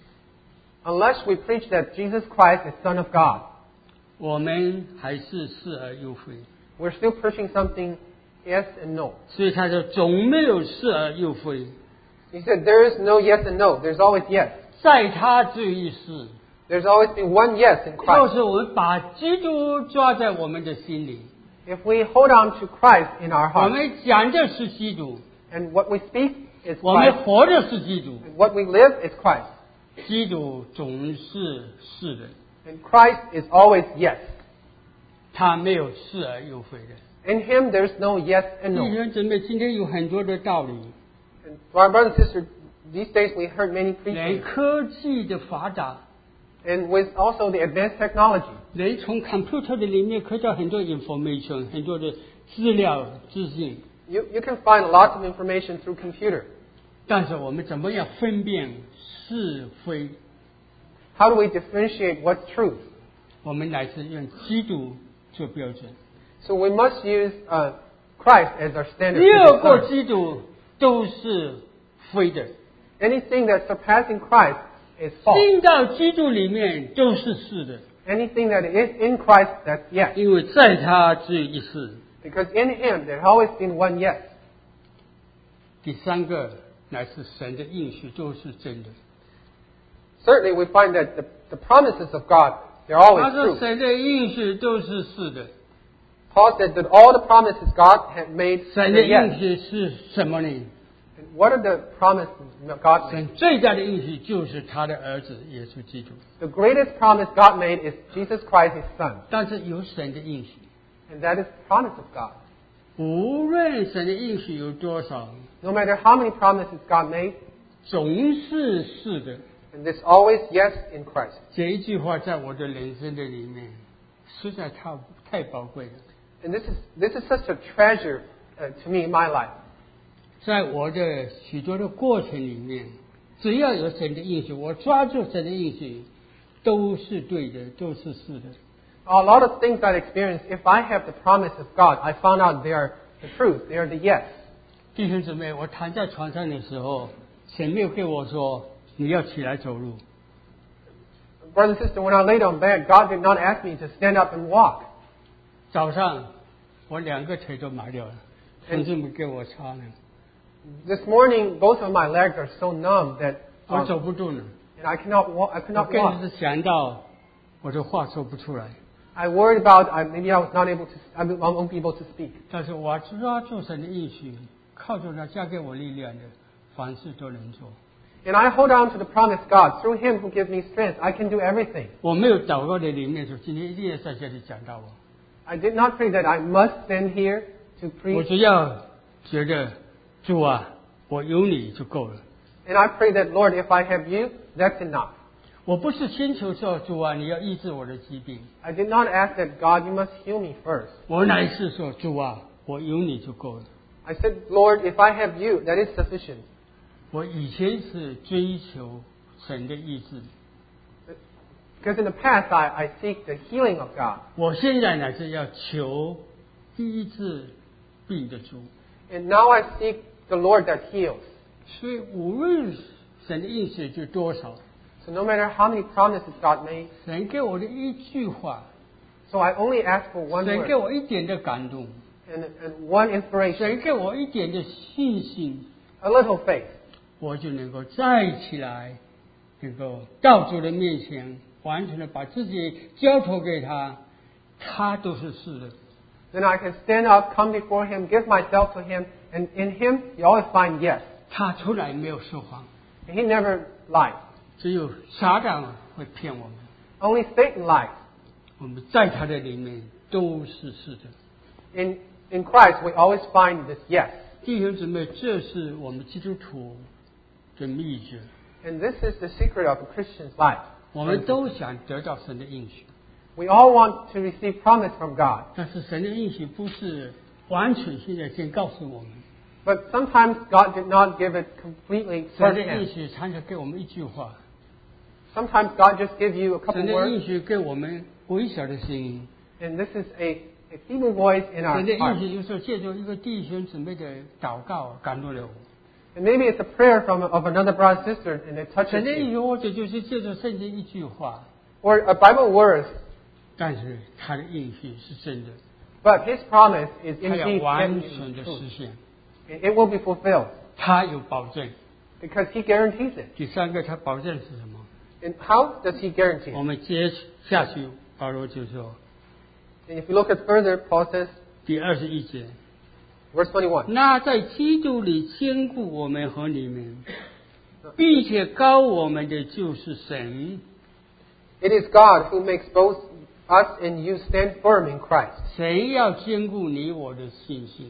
Unless we preach that Jesus Christ is Son of God,
我们还是是而又非。
we're still preaching something yes and no.
所以他说总没有是而又非，
He said there is no yes and no. There's always yes.
在他只有一事，
There's always been one yes in
就
Christ.
是我们把基督抓在我们的心里，
If we hold on to Christ in our
我
heart,
们讲的是基督，
and what we speak is
我们
Christ,
活的是基督，
and what we live is Christ.
基督总是是的，
And Christ is always yes.
他没有是而又非的。
In Him there's no yes and
弟
no.
兄姊妹，今天有很多的道理，
And to our brothers and sisters, these days we heard many
连
preaching,
科技的发达，
and with also the advanced technology,
人从 computer 的里面可以到很多 information， 很多的资料资讯，
you, you can find lots of information through computer.
但是我们怎么样分辨是非？
How do we differentiate what's truth?
我们乃是用基督做标准，
So we must use uh, Christ as our standard.
越
to
过
discern.
基督都是非的，
Anything that's surpassing Christ is false.
进到基督里面都是是的，
Anything that is in Christ, that's yes.
因为在他只有一事。
Because in Him there's always been one yes.
第三个乃是神的应许都是真的。
Certainly we find that the, the promises of God, they're
他
always
说
true.
神的应许都是是的。
Paul said that all the promises God had made
神
were
的应
yes.
许是什么呢？
And what are the promises God made?
神最大的应许就是他的儿子耶稣基督。
The greatest promise God made is Jesus Christ, His Son.
但是有神的应许，
And that is the promise of God.
无论神的应许有多少，
No matter how many promises God made,
总是是的。
and there's always yes in Christ.
这一句话在我的人生的里面，实在太太宝贵了。
And this is, this is such a treasure uh, to me in my life.
在我的许多的过程里面，只要有神的应许，我抓住神的应许，都是对的，都是是的。
A lot of things I experienced, if I have the promise of God, I found out they are the truth. They are the yes.
弟兄姊妹，我躺在床上的时候，神没有跟我说你要起来走路。
Brother and sister, when I laid on bed, God did not ask me to stand up and walk.
早上我两个腿都麻掉了，神是没给我擦呢，
This morning, both of my legs are so numb that
我
um,
走不动了。
and I cannot walk. I
我
cannot
更
walk.
是想到我的话说不出来，
I worried about I, maybe I was not able to. I won't be able to speak.
但是我抓住神的应许，靠着他加给我力量的，凡事都能做。
And I hold on to the promise of God. Through Him who gives me strength, I can do everything.
我没有祷告的里面说，今天一定要在这里讲到我。
I did not pray that I must stand here to
我
preach.
只要觉得主啊，我有你就够了。
And I pray that, Lord, if I have you, that's enough.
我不是先求说主啊，你要医治我的疾病，
I did not ask that, God, you must heal me first.
我乃是说主啊，我有你就够了。
I said, Lord, if I have you, that is sufficient.
我以前是追求神的医治，
Because in the past, I, I seek the healing of God.
我现在乃是要求医治病的主。
And now I seek the Lord that heals.
所以无论神的应许就多少，
So no matter how many promises God made,
神给我的一句话，
so I only ask for one
神
word
给我一点的感动，
and, and one inspiration,
神给我一点的信心，
a little faith.
我就能够站起来，能够到主的面前，完全的把自己交托给他，他都是是的。
Then I can stand up, come before Him, give myself to Him, and in Him you always find yes.
他从来没有说谎，
And He never lies.
只有撒旦会骗我们。
Only Satan lies.
我们在他的里面都是是的。
In, in Christ, we always find this yes.
弟兄姊妹，这是我们基督徒的秘诀。
And this is the secret of a Christian's life.
我们都想得到神的应许，
We all want to receive promise from God.
但是神的应许不是完全现在先告诉我们，
But sometimes God did not give it completely
神的应
firsthand.
许常常给我们一句话，
Sometimes God just gives you a
神
couple
的
words,
应许给我们微小的声音，
and this is a, a feeble voice in our
神的应
heart.
许有时候借助一个弟兄姊妹的祷告感动了我。
And maybe it's a prayer from of another brother or sister, and it touches
神的应
you.
许或者就是借助圣经一句话，
Or a Bible verse,
但是他的应许是真的，
but His promise is
他要
indeed
完
in
全的
truth.
实现，
And it will be fulfilled
他有保证。
because He guarantees it.
第三个，他保证是什么？
And how does He guarantee
我
it?
们接下去，保罗就说
And if you look at further, Paul says,
第二十一节。
verse twenty-one,
那在基督里坚固我们和你们，并且高我们的就是神。
it is God who makes both us and you stand firm in Christ.
谁要坚固你我的信心？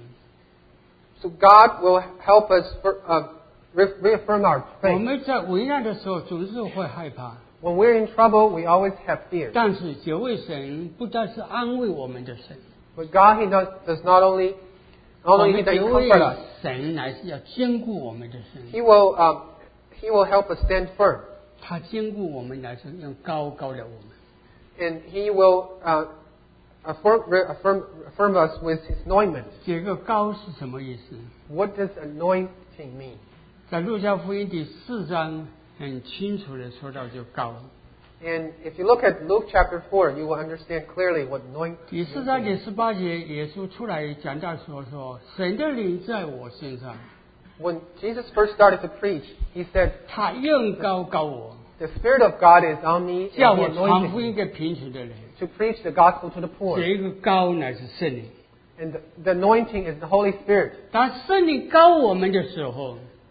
So God will help us for, uh, re- reaffirm our
我
faith.
们在危难的时候总是会害怕，
When we're in trouble, we always have fear.
但是这位神不但是安慰我们的神，
But God, He does, does not only,
我
not only
们
that He
这位
comfort us,
神乃是要坚固我们的神。
He will, um, He will help us stand firm.
他坚固我们乃是用高高的我们。
And He will uh, affirm, re- affirm, affirm us with His anointment.
这个高是什么意思？
What does anointing mean?
在路加福音第四章很清楚的说到就高。
And if you look at Luke chapter four, you will understand clearly what anointing
第四章
means.
第十八节，耶稣出来讲到说说，神的灵在我身上，
When Jesus first started to preach, He said,
他用高高我，
the Spirit of God is on me
叫
and He
我传福
anointed
音
me
给贫穷的人。
to preach the gospel to the poor.
这个高乃是圣灵。
And the, the anointing is the Holy Spirit.
当圣灵高我们的时候，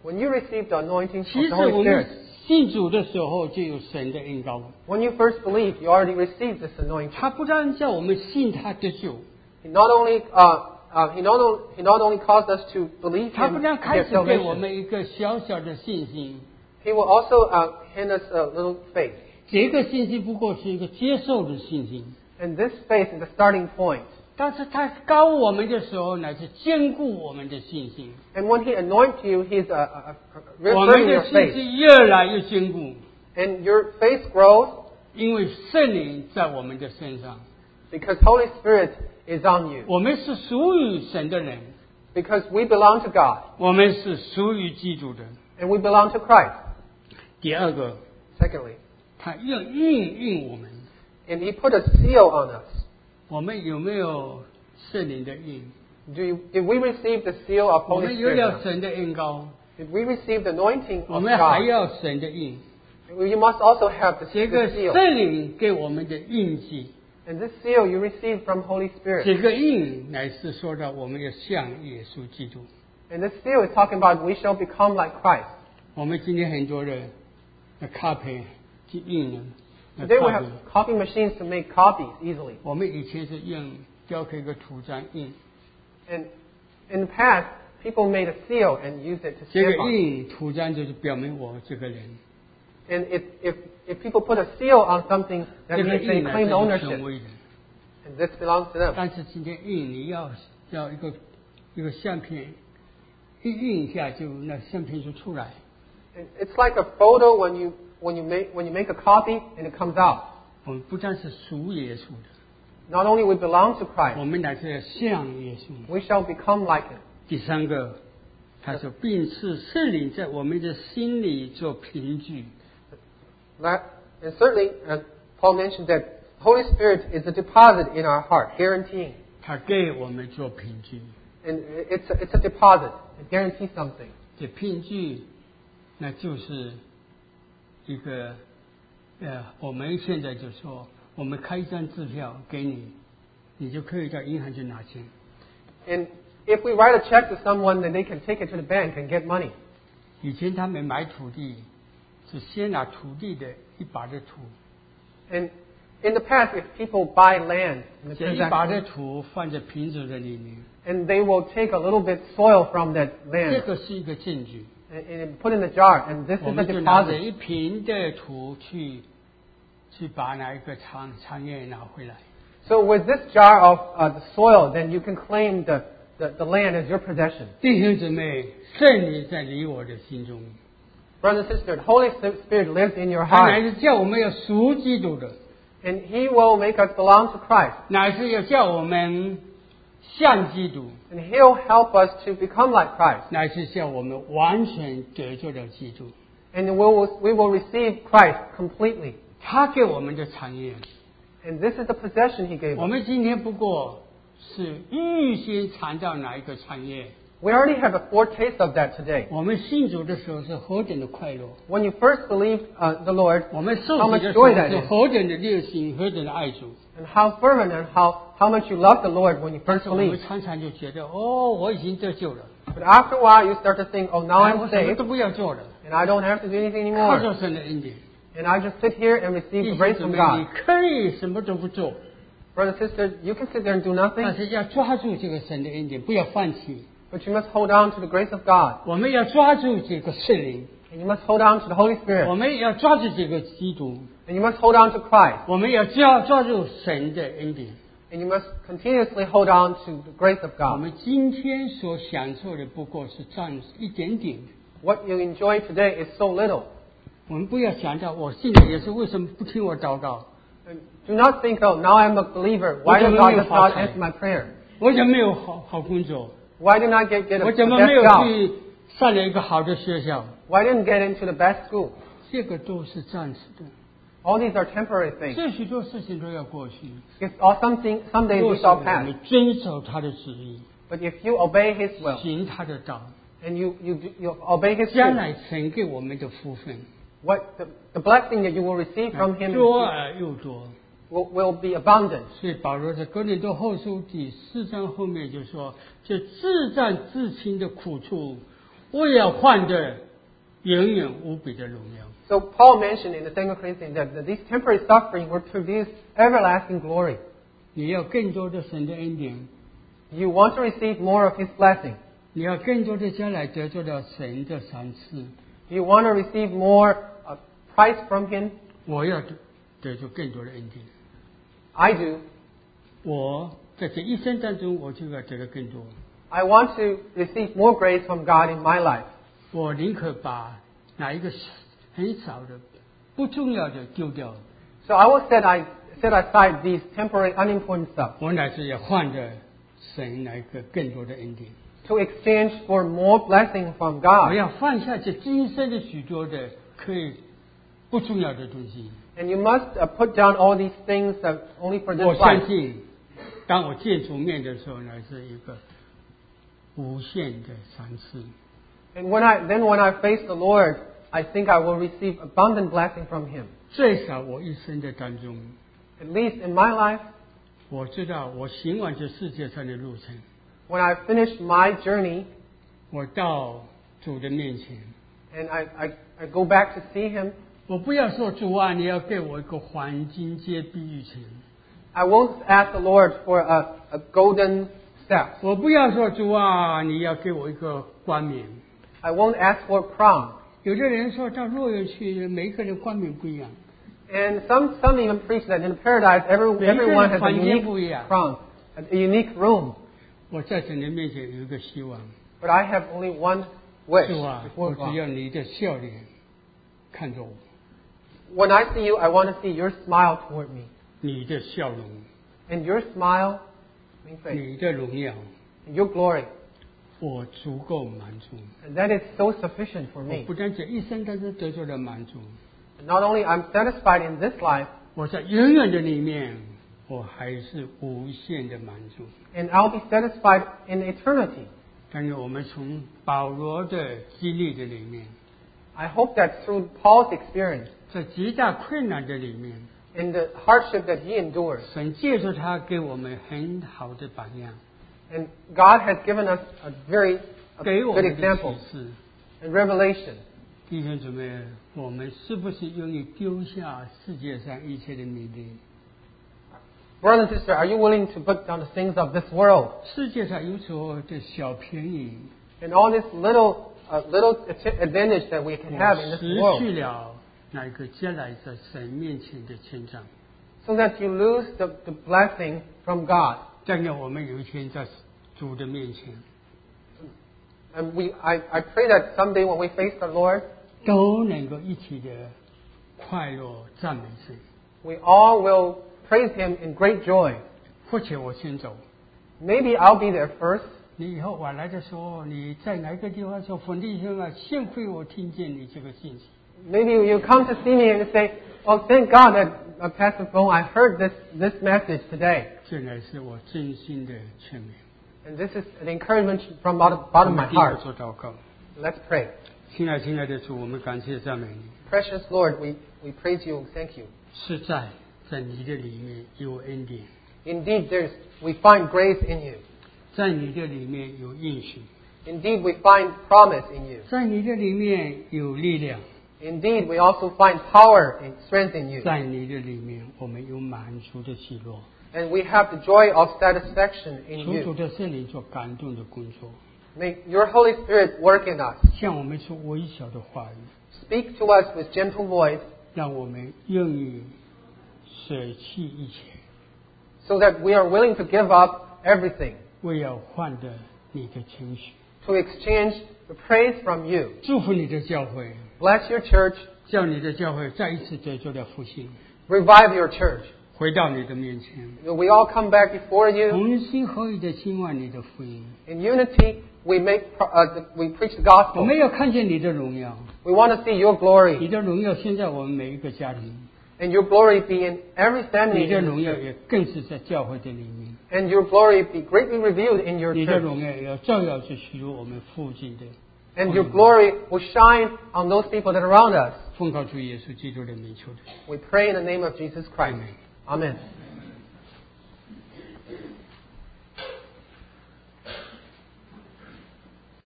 When you receive the anointing
其
of
实
the Holy
我们
Spirit,
信主的时候就有神的恩膏，
when you first believe, you already received this anointing.
他不但叫我们信他得救，
He not only uh, uh, he not only he not only caused us to believe
他
Him
不
to
但开
get
始给我
salvation,
们一个小小的信心，
He will also uh, hand us a little faith.
这个信心不过是一个接受的信心。
And this faith is the starting point.
但是他高我们的时候，乃是坚固我们的信心。
And when He anoints you, He's uh, uh, uh,
我们
reaffirming
的
your
信
faith.
心越来越坚固，
And your faith grows
因为圣灵在我们的身上。
because Holy Spirit is on you.
我们是属于神的人，
Because we belong to God
我们是属于基督的。
and we belong to Christ.
第二个，
Secondly,
他要应应我们，
and He put a seal on us.
我们有没有圣灵的应？
Do you, did we receive the seal of
我
Holy
们有
Spirit?
了
now?
神的恩膏，
Did we receive the anointing
我
of
们还
God?
要神的应。
You must also have the,
这
the
个
seal.
圣灵给我们的印记，
And this seal you receive from Holy Spirit.
这个印乃是说到我们要像耶稣基督。
And this seal is talking about we shall become like Christ.
我们今天很多人那咖啡去印了，那
Today we
咖
have
啡，
copy machines to make copies easily.
我们以前是用雕刻一个图章印，
And in the past, people made a seal and used it to
这
stamp
个
on.
印图章就是表明我这个人，
And if, if, if people put a seal on something, that
这个
means they
印乃
claim
是有
ownership.
权威的。
And this belongs to them.
但是今天印你要要一个一个相片，一印一下就那相片就出来。
And it's like a photo when you, when you, make, when you make a copy and it comes out.
我们不但是属耶稣的，
Not only we belong to
我
Christ,
们乃是要像耶稣。
we shall become like Him.
第三个，他说，并赐圣灵在我们的心里做凭据。
That- And certainly, as Paul mentioned, that Holy Spirit is a deposit in our heart, guaranteeing.
他给我们做凭据，
And it's a, it's a deposit. It guarantees something.
这凭据，那就是一个，呃，我们现在就说，我们开一张支票给你，你就可以到银行去拿钱。
And if we write a check to someone, then they can take it to the bank and get money.
以前他们买土地，是先拿土地的一把的土，
And in the past, if people buy land in the
这一把的
transaction,
土放在瓶子的里面，
and they will take a little bit soil from that
这
land
个是一个证据。
and, and put in the jar, and this
我
is
们
a
就拿着
deposit.
一瓶的土去，去把那一个产产业拿回来。
So with this jar of uh, the soil, then you can claim the, the, the land as your possession.
弟兄姊妹，圣灵在你我的心中，
Brothers and sisters, Holy Spirit lives in your
他乃
heart,
是叫我们要属基督的，
and He will make us belong to Christ,
乃是要叫我们像基督，
and He'll help us to become like Christ,
乃是叫我们完全得着了基督。
and we will, we will receive Christ completely.
他给我们的产业，
And this is the possession He gave
我
us.
们今天不过是预先尝到哪一个产业。
We already have a foretaste of that today.
我们信主的时候是何等的快乐，
When you first believe uh, the Lord,
我们受
how
洗
much
的时候
joy that
是
is,
何等的热心，何等的爱主。
and how fervent and how, how much you love the Lord when you
但
first
是我们
believe.
常常就觉得，哦，我已经得救了，
But after a while, you start to think, oh, now
哎
I'm
我什么
saved,
都不要做了，
and I don't have to do anything
靠
anymore.
着神的恩典。
And I just sit here and receive
弟
the
兄
grace
姊
from
妹，
God.
你可以什么都不做，
Brothers and sisters, you can sit there and do
但
nothing,
是要抓住这个神的恩典，不要放弃。
but you must hold on to the grace of God.
我们要抓住这个圣灵，
And you must hold on to the Holy
我
Spirit.
们要抓住这个基督，
And you must hold on to Christ.
我们要抓抓住神的恩典。
And you must continuously hold on to the grace of
我
God.
们今天所享受的不过是暂时一点点。
What you enjoy today is so little.
我们不要想到我信了耶稣为什么不听我祷告？
And do not think, oh, now I'm a believer. Why does God does not answer my prayer?
我怎么没有好好工作？
Why did not get, get a,
我
a
怎么没
best
有
job?
去上了一个好的学校？
Why didn't get into the best school?
这个都是暂时的，
All these are temporary things.
这许多事情都要过去。
If all something someday
若
we
是
shall
我
pass.
们遵守他的旨意，
But if you obey His will
行他的道，
and you, you, you obey His
将
will,
来神给我们的福分
what the, the blessing that you will receive from Him
多而又多。
will, will be abundant.
所以保罗在哥林多后书第四章后面就说：“这自战自亲的苦处， 我也要换得永远无比的荣耀。
So Paul mentioned in the Second Corinthians that, that these temporary suffering will produce everlasting glory.
你要更多的神的恩典，
You want to receive more of His blessing.
你要更多的将来得着到神的赏赐。
You want to receive more uh, price from Him.
我要得得着更多的恩典。
I do.
我在这一生当中，我就要得到更多。
I want to receive more grace from God in my life.
我宁可把哪一个很少的、不重要的丢掉，
So I will set, I, set aside these temporary, unimportant stuff
我乃是要换的神来个更多的恩典。
to exchange for more blessing from
我
God.
要放下这今生的许多的可以不重要的东西。
And you must uh, put down all these things that only for this
我相
life.
信，当我见主面的时候，乃是一个无限的赏赐。
And when I, then when I face the Lord, I think I will receive abundant blessing from Him.
最少我一生的当中，
At least in my life,
我知道我行完这世界上的路程，
when I finish my journey
我到主的面前，
and I, I, I go back to see Him,
我不要说主啊，你要给我一个黄金街碧玉城。
I won't ask the Lord for a, a golden staff.
我不要说主啊，你要给我一个冠冕。
I won't ask for a crown.
有的人说到乐园去，每个人冠冕不一样。
And some, some even preach that in paradise, every, everyone has a unique crown, a unique room.
我在神的面前有一个希望，
But I have only one wish
主啊，我
before
只要
God.
你的笑脸看着我，
When I see you, I want to see your smile toward me.
你的笑容，
And your smile, means faith,
你的荣耀，
and your glory.
我足够满足。
And that is so sufficient for
我
me.
不但这一生当中得着了满足，
And not only I'm satisfied in this life,
我在永远的里面，我还是无限的满足。
and I'll be satisfied in eternity.
但是我们从保罗的激励的里面，
I hope that through Paul's experience
在极大困难的里面，
and the hardship that he endured,
神借着他给我们很好的榜样，
and God has given us a very a
给我
good
们的
example
启示。
and revelation.
弟兄姊妹，我们是不是愿意丢下世界上一切的名利？
Brother and sister, are you willing to put down the things of this world
世界上有时候的小便宜，
and all this little uh, little advantage that we can have in
我
this
失
world,
去了那个将来在神面前的成长。
so that you lose the, the blessing from God?
但愿我们有一天在主的面前，
And we, I, I pray that someday when we face the Lord,
都能够一起的快乐赞美神。
we all will praise Him in great joy.
或者我先走，
Maybe I'll be there first.
你以后我来的时候，你在哪个地方说，冯弟兄啊，幸亏我听见你这个信息。
Maybe you come to see me and say, "Oh, thank God that uh, Pastor Fong, I heard this this message today,
这乃是我真心的劝勉。
and this is an encouragement from out of, out
我
of
们
my
第一个
heart."
做祷告，
Let's pray.
亲爱亲爱的主，我们感谢赞美你。
Precious Lord, we, we praise you, thank you.
是在在你的里面有恩典，
Indeed, there's we find grace in you.
在你的里面有应许，
Indeed, we find promise in you.
在你的里面有力量，
Indeed, we also find power and strength in you.
在你的里面我们有满足的喜乐。
And we have the joy of satisfaction in
求主
you.
的圣灵做感动的工作，
May your Holy Spirit work in us.
向我们说微小的话语，
Speak to us with gentle voice
让我们愿意舍弃一切，
so that we are willing to give up everything
为要换得你的情绪。
to exchange the praise from you.
祝福你的教会，
Bless your church.
叫你的教会再一次得着了复兴，
Revive your church.
回到你的面前，
We all come back before you.
同心合意的兴旺你的福音。
In unity, we make uh, we preach the
我
gospel.
们要看见你的荣耀，
We want to see your
你
glory,
的荣耀现在我们每一个家庭，
and your glory be in every
你
family,
的
in
荣
this
耀
church.
也更是在教会的里面，
And your glory be greatly revealed in your
你的
church.
荣耀也要照耀着许多我们附近的。
And your glory will shine on those people that are around us.
奉靠主耶稣基督的名求的。
We pray in the name of Jesus Christ.
Amen.
Amen.